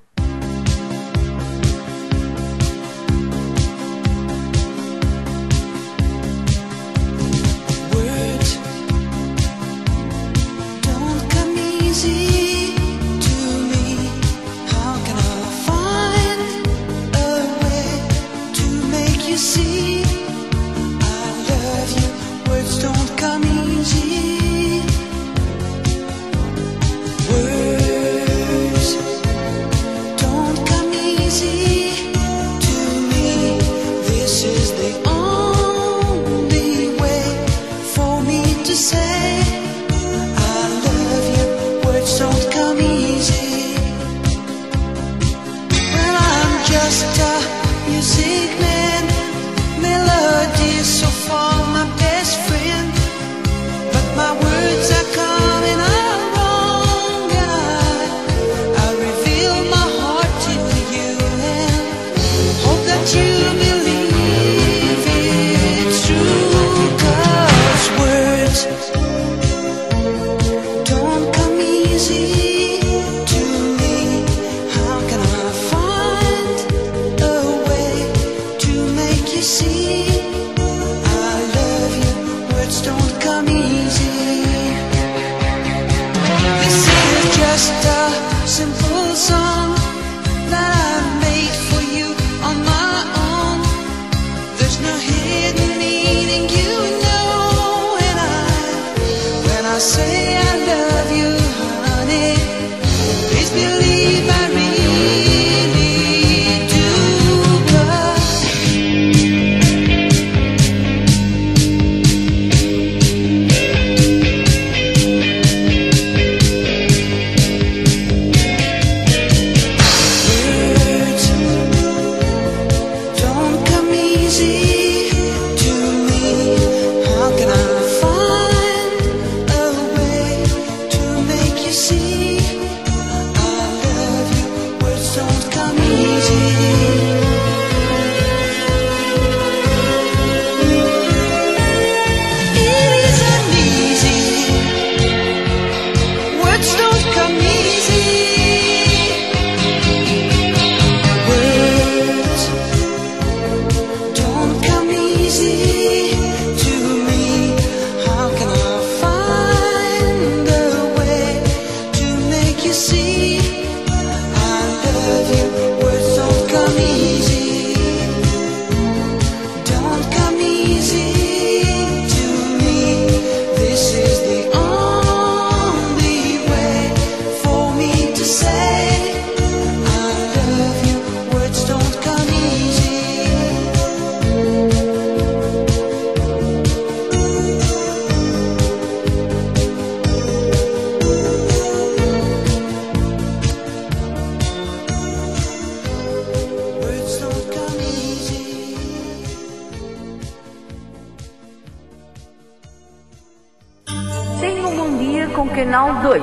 Words just a simple song that I made for you on my own. There's no hidden meaning, you know, when I say I love you, honey, please believe I really do. Words don't come easy to me. How can I find a way to make you see I love you? Words don't come easy. It isn't easy. Words don't come easy. Words don't come easy to me. How can I find a way to make you see I love you? Words don't come easy. Don't come easy to me. This is the only way for me to say I love you. Words don't come easy. Words don't come easy. Tenha um bom dia com o Canal 2.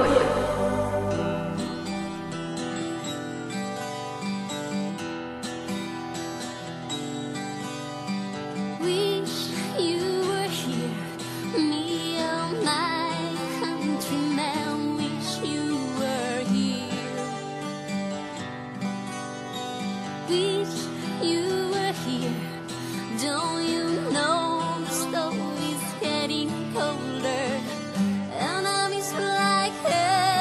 Wish you were here, me and my countryman. Wish you were here. Wish you were here. Don't you know the stove is getting colder, and I miss like hell.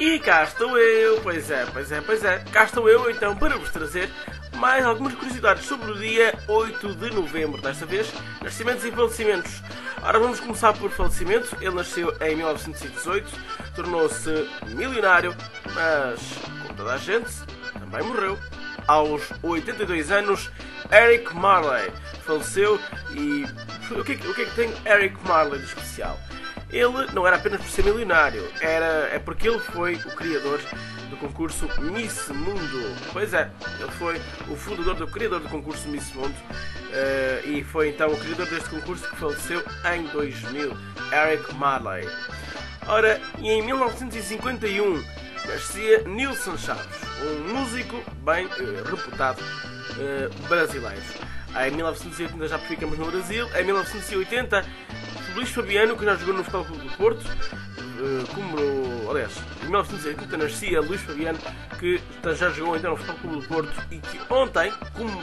E cá estou eu, pois é, cá estou eu então para vos trazer mais algumas curiosidades sobre o dia 8 de novembro, desta vez, nascimentos e falecimentos. Ora, vamos começar por falecimentos. Ele nasceu em 1918, tornou-se milionário, mas, como toda a gente, também morreu. Aos 82 anos, Eric Marley faleceu e... O que é que tem Eric Marley de especial? Ele não era apenas por ser milionário, é porque ele foi o criador do concurso Miss Mundo. Pois é, ele foi o fundador, criador do concurso Miss Mundo e foi então o criador deste concurso que faleceu em 2000, Eric Marley. Ora, e em 1951 nascia Nilson Chaves, um músico bem reputado brasileiro. Em 1980 já ficamos no Brasil. Em 1980, Luís Fabiano, que já jogou no Futebol Clube do Porto, aliás, em 1980 nascia Luís Fabiano, que já jogou então no Futebol Clube do Porto e que ontem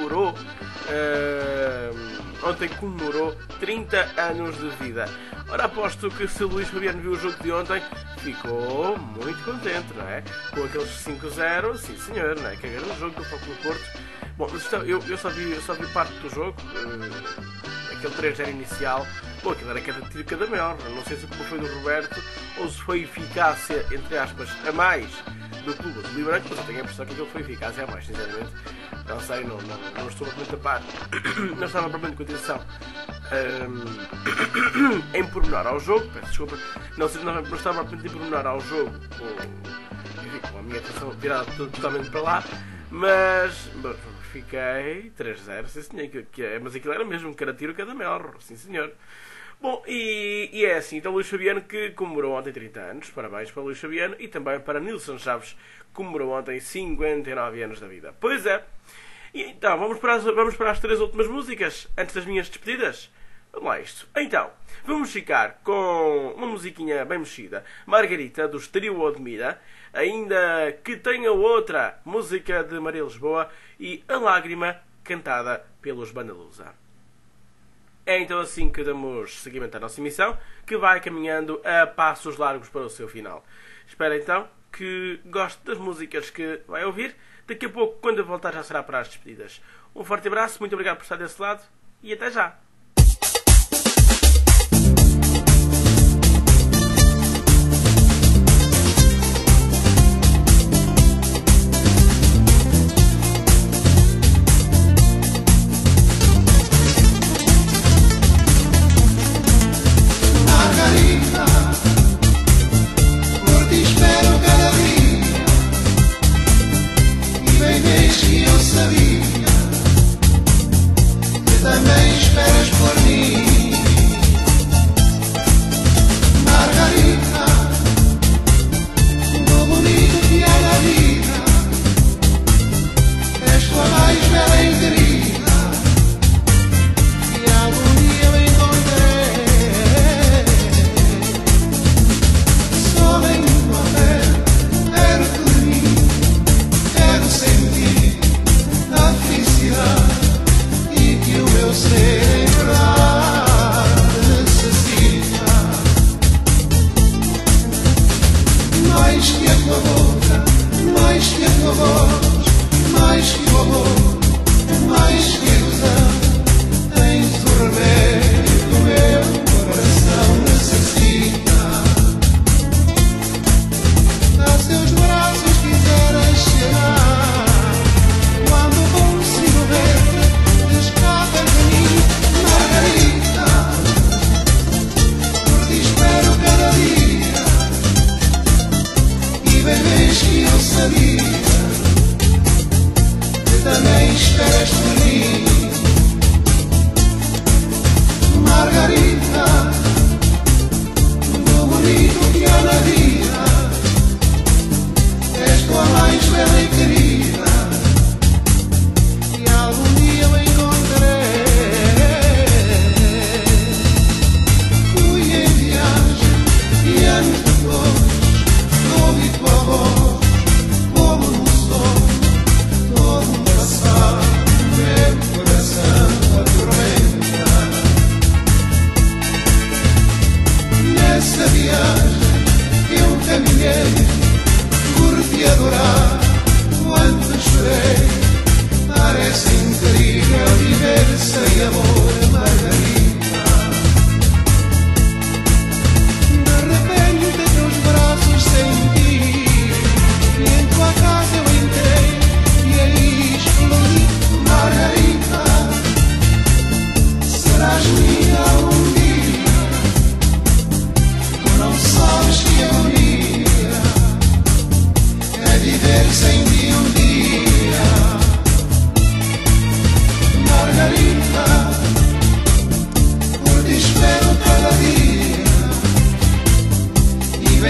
comemorou 30 anos de vida. Ora, aposto que se o Luís Fabiano viu o jogo de ontem, ficou muito contente, não é? Com aqueles 5-0, sim senhor, não é? Que é o jogo do Futebol Clube do Porto. Bom, eu só vi parte do jogo, aquele 3-0 inicial. Bom, aquilo era cada tiro, cada melhor. Não sei se a culpa foi do Roberto ou se foi eficácia, entre aspas, a mais do clube de Libranco, mas eu tenho a impressão que aquilo foi eficácia a mais, sinceramente. Não sei, não estou propriamente a par. Não estava propriamente com atenção em pormenor ao jogo, peço desculpa. Não estava propriamente em pormenor ao jogo, com a minha atenção virada totalmente para lá. Mas fiquei 3-0, sim senhor, mas aquilo era mesmo cada tiro, cada melhor, sim senhor. Bom, e é assim, então Luís Fabiano que comemorou ontem 30 anos, parabéns para Luís Fabiano, e também para Nilson Chaves, que comemorou ontem 59 anos da vida. Pois é, e então vamos para as 3 últimas músicas, antes das minhas despedidas. Vamos lá a isto. Então, vamos ficar com uma musiquinha bem mexida, Margarita, do Trio Odmira, ainda que tenha outra música de Maria Lisboa e A Lágrima, cantada pelos Bandalusa. É então assim que damos seguimento à nossa emissão, que vai caminhando a passos largos para o seu final. Espero então que goste das músicas que vai ouvir. Daqui a pouco, quando eu voltar, já será para as despedidas. Um forte abraço, muito obrigado por estar desse lado e até já!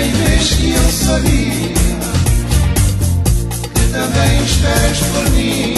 bem vês que eu sabia que também esperas por mim.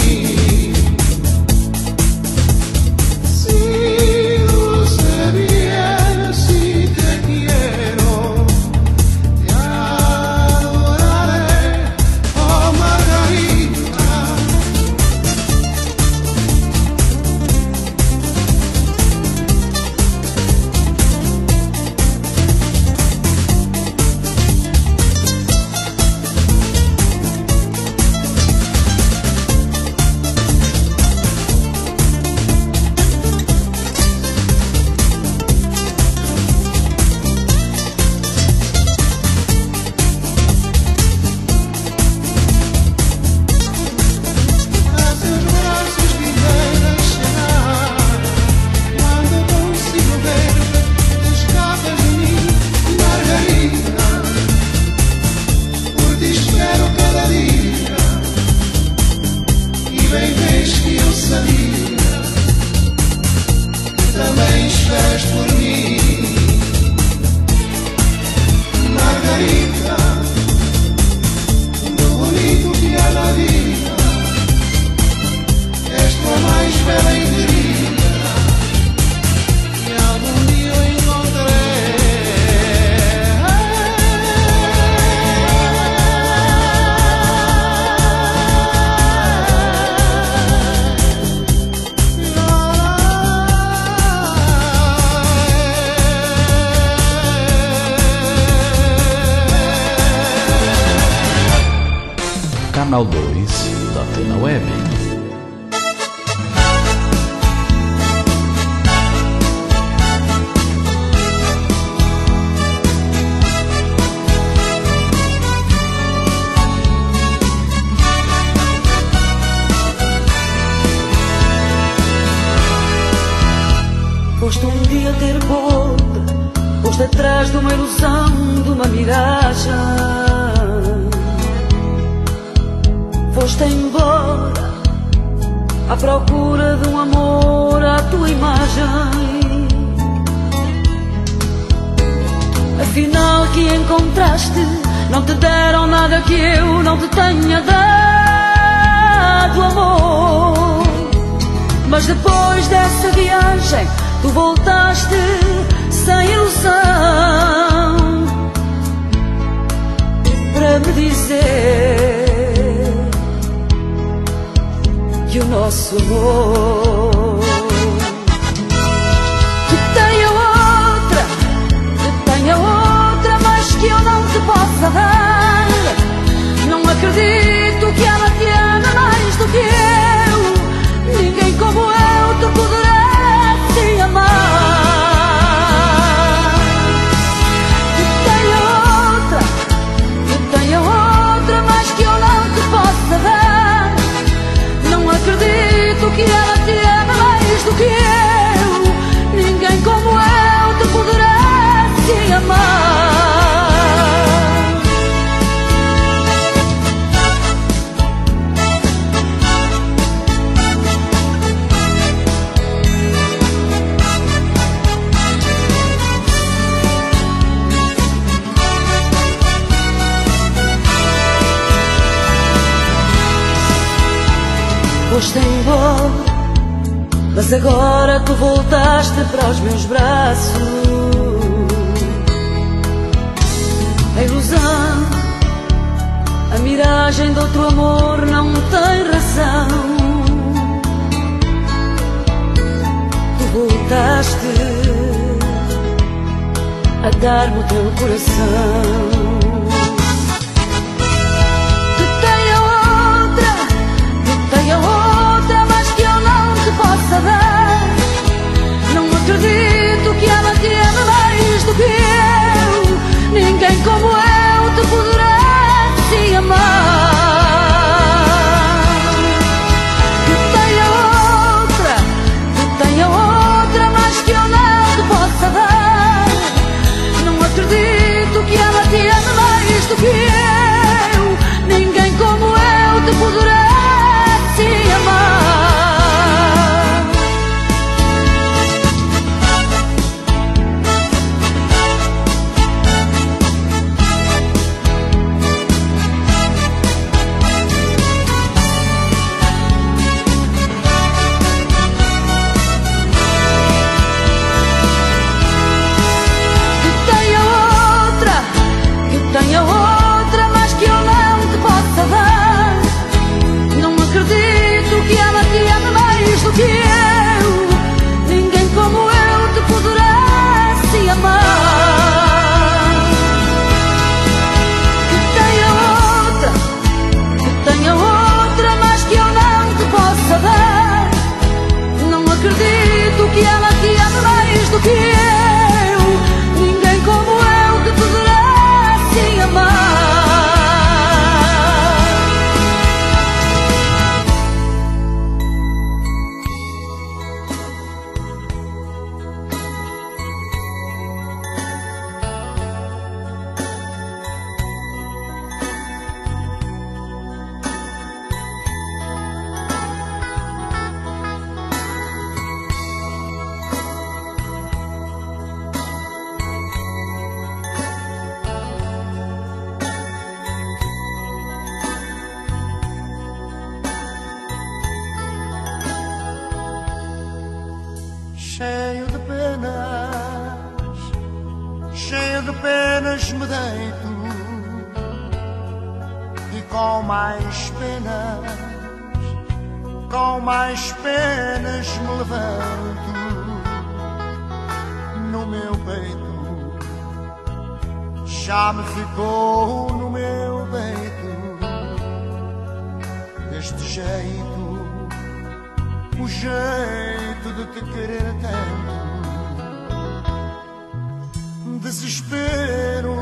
Canal 2 da Antena Web. Foste um dia ter boca, foste atrás de uma ilusão, de uma miragem. Foste embora à procura de um amor à tua imagem. Afinal que encontraste, não te deram nada que eu não te tenha dado, amor. Mas depois dessa viagem tu voltaste sem ilusão para me dizer que o nosso amor que tenha outra, mas que eu não te possa dar. Não acredito que ela te ama mais do que eu. Ninguém como eu te poderá se amar. Que tenha outra, mas que eu não te possa dar. Não acredito que ela te ama mais do que eu. Ninguém como eu te poderá se amar. Foste embora, mas agora tu voltaste para os meus braços. A ilusão, a miragem de outro amor não tem razão. Tu voltaste a dar-me o teu coração. Possa dar. Não acredito que ela te ama mais do que eu. Ninguém como eu te poderá se amar. Que tenha outra, mas que eu não te possa dar. Não acredito que ela te ama mais do que eu. Ninguém como eu te poderá se amar. com mais penas me levanto no meu peito. Já me ficou no meu peito este jeito, o jeito de te querer tanto. Desespero,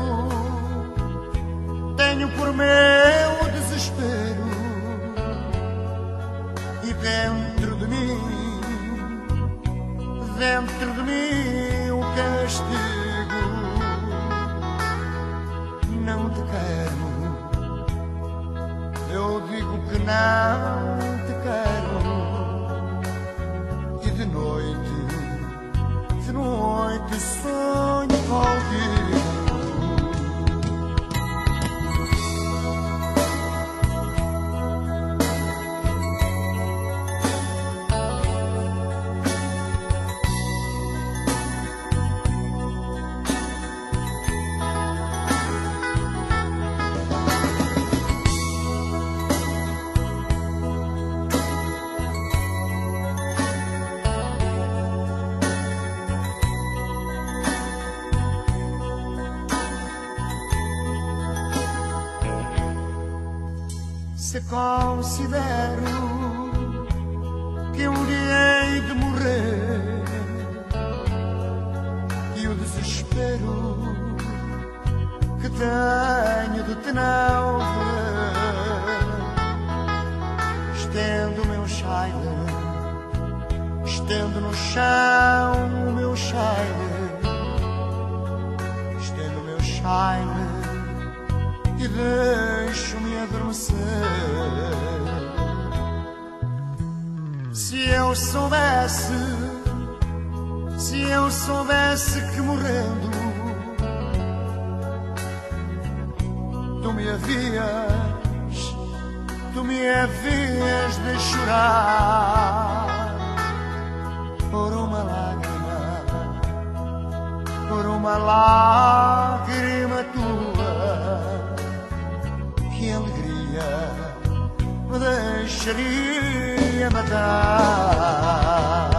tenho por meu desespero, e dentro de mim o castigo. Não te quero, eu digo que não te quero, e de noite sonho contigo. Se considero que um dia hei de morrer, e o desespero que tenho de te não ver, estendo o meu chile, estendo no chão o meu chile, estendo o meu chile e deixo-me adormecer. Se eu soubesse que morrendo tu me havias de chorar por uma lágrima tua, que alegria me deixaria matar.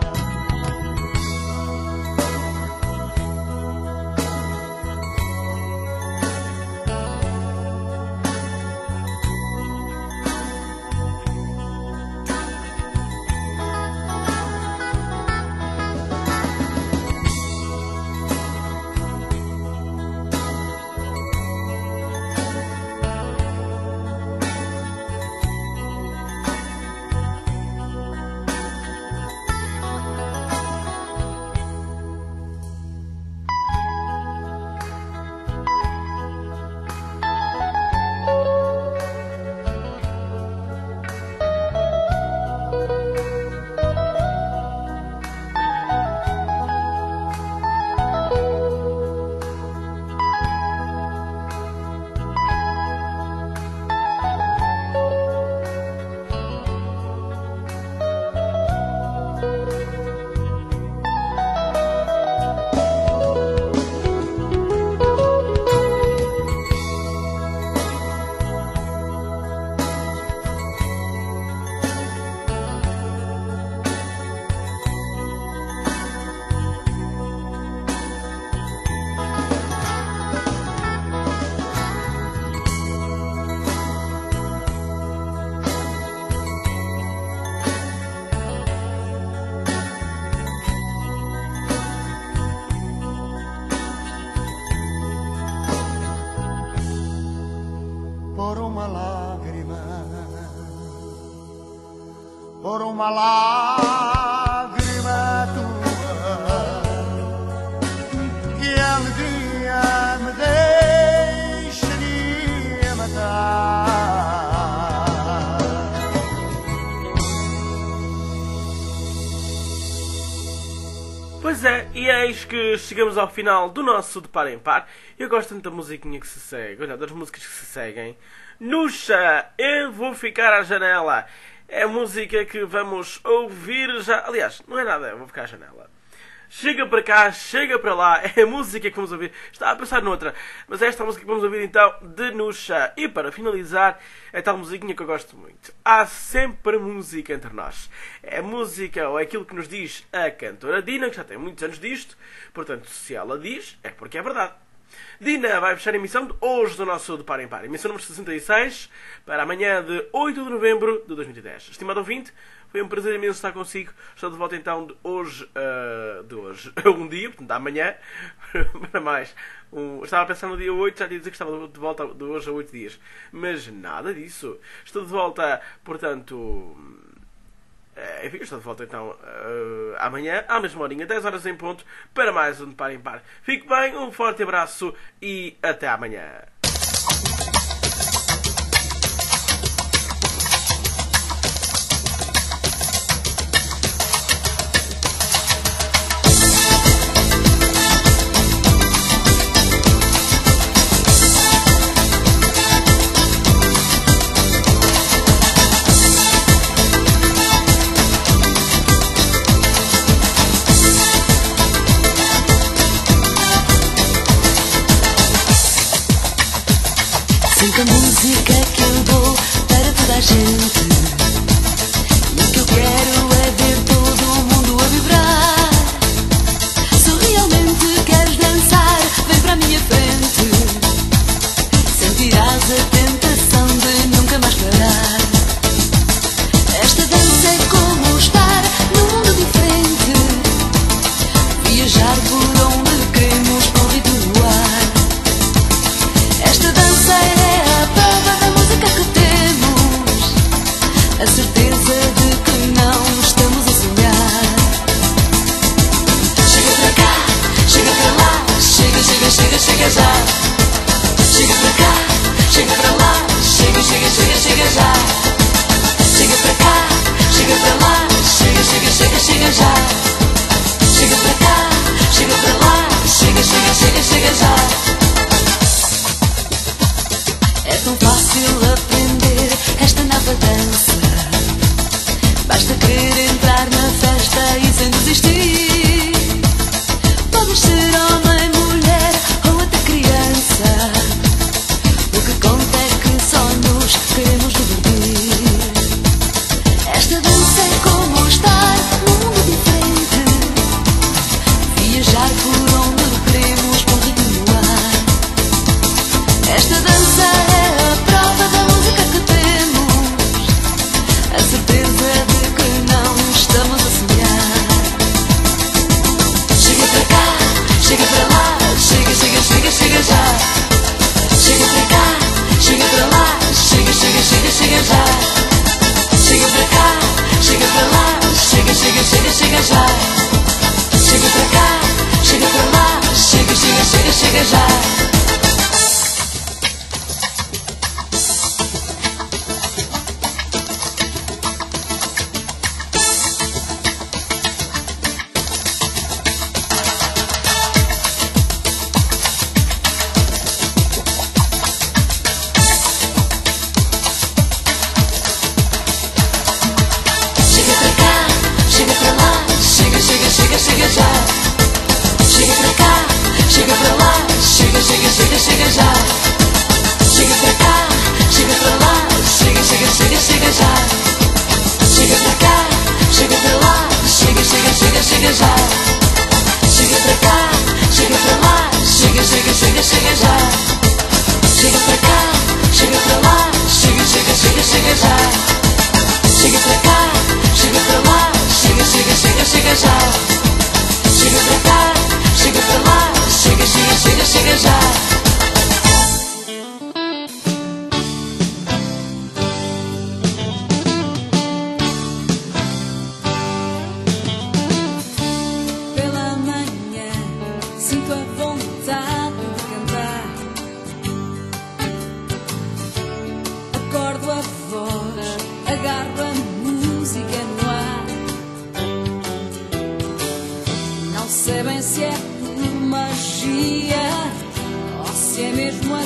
Por uma lágrima tua, que alegria me deixaria matar. Pois é, e eis que chegamos ao final do nosso De Par em Par. Eu gosto tanto da musiquinha que se segue, olha, das músicas que se seguem. Nuxa, eu vou ficar à janela. É a música que vamos ouvir já. Aliás, não é nada, eu vou ficar à janela. chega para cá, chega para lá. É a música que vamos ouvir. Estava a pensar noutra, mas esta é a música que vamos ouvir então de Nuxa. E para finalizar, é tal musiquinha que eu gosto muito. Há sempre música entre nós. É música ou é aquilo que nos diz a cantora Dina, que já tem muitos anos disto. Portanto, se ela diz, é porque é verdade. Dina vai fechar a emissão de hoje do nosso De Par em Par. Emissão número 66 para amanhã de 8 de novembro de 2010. Estimado ouvinte, foi um prazer imenso estar consigo. Estou de volta então de hoje um dia, portanto amanhã, para mais. Estava a pensar no dia 8, já ia dizer que estava de volta de hoje a 8 dias. Mas nada disso. Estou de volta, portanto... Enfim, estou de volta então amanhã, à mesma horinha, 10 horas em ponto, para mais um De Par em Par. Fique bem, um forte abraço e até amanhã. Sinto a música que eu dou para toda a gente. E o que eu quero é ver todo mundo a vibrar. Se realmente queres dançar, vem para a minha frente. Sentirás a tentação de nunca mais parar. Esta dança é como estar num mundo diferente. Viajar por onde queremos com o ritmo no ar. Esta dança é a prova da música que temos, a certeza de que não estamos a sonhar. Chega para cá, chega para lá, chega, chega, chega, chega já. Chega para cá, chega para lá, chega, chega, chega, chega já. Chega para cá, chega para lá, chega, chega, chega, chega já. Chega para cá, chega para lá, chega, chega, chega, chega já. É tão fácil aprender esta nova dança. Basta querer entrar na festa e sem desistir. Podes ser homem, mulher ou até criança. O que conta é que só nos queremos divertir. Esta dança é como estar num mundo diferente. Viajar por onde queremos com ritmo no ar. Esta dança é a prova da música que temos, a certeza de que não estamos a sonhar. Chega para cá, chega para lá, chega, chega, chega, chega já. Chega para cá, chega para lá, chega, chega, chega, chega já. Chega para cá, chega para lá, chega, chega, chega, chega já. Chega para cá, chega para lá, chega, chega, chega, chega já.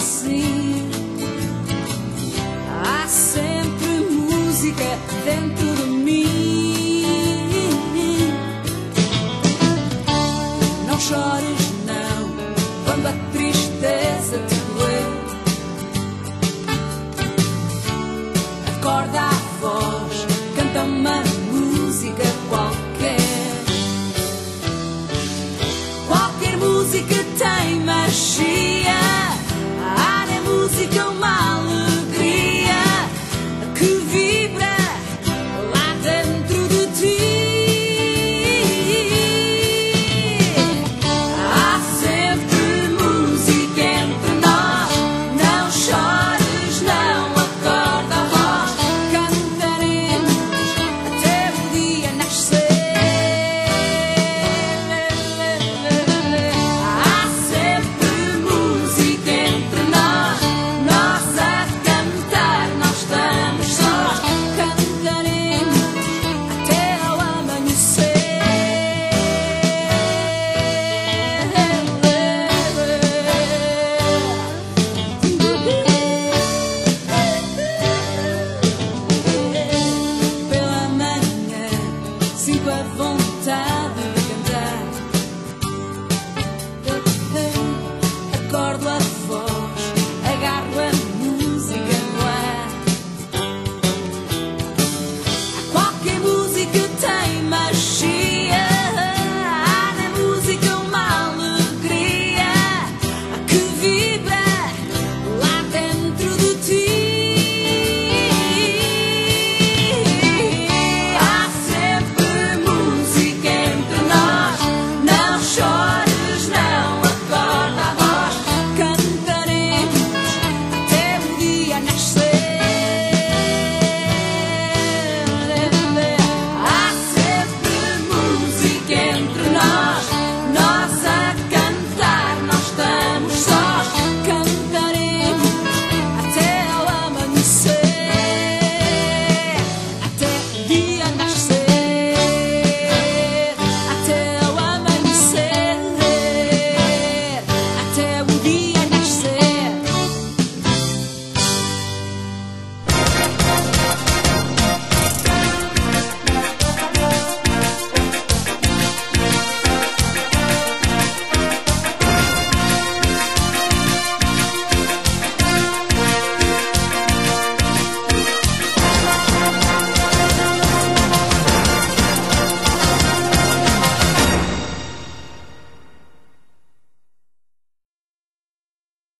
Há sempre música dentro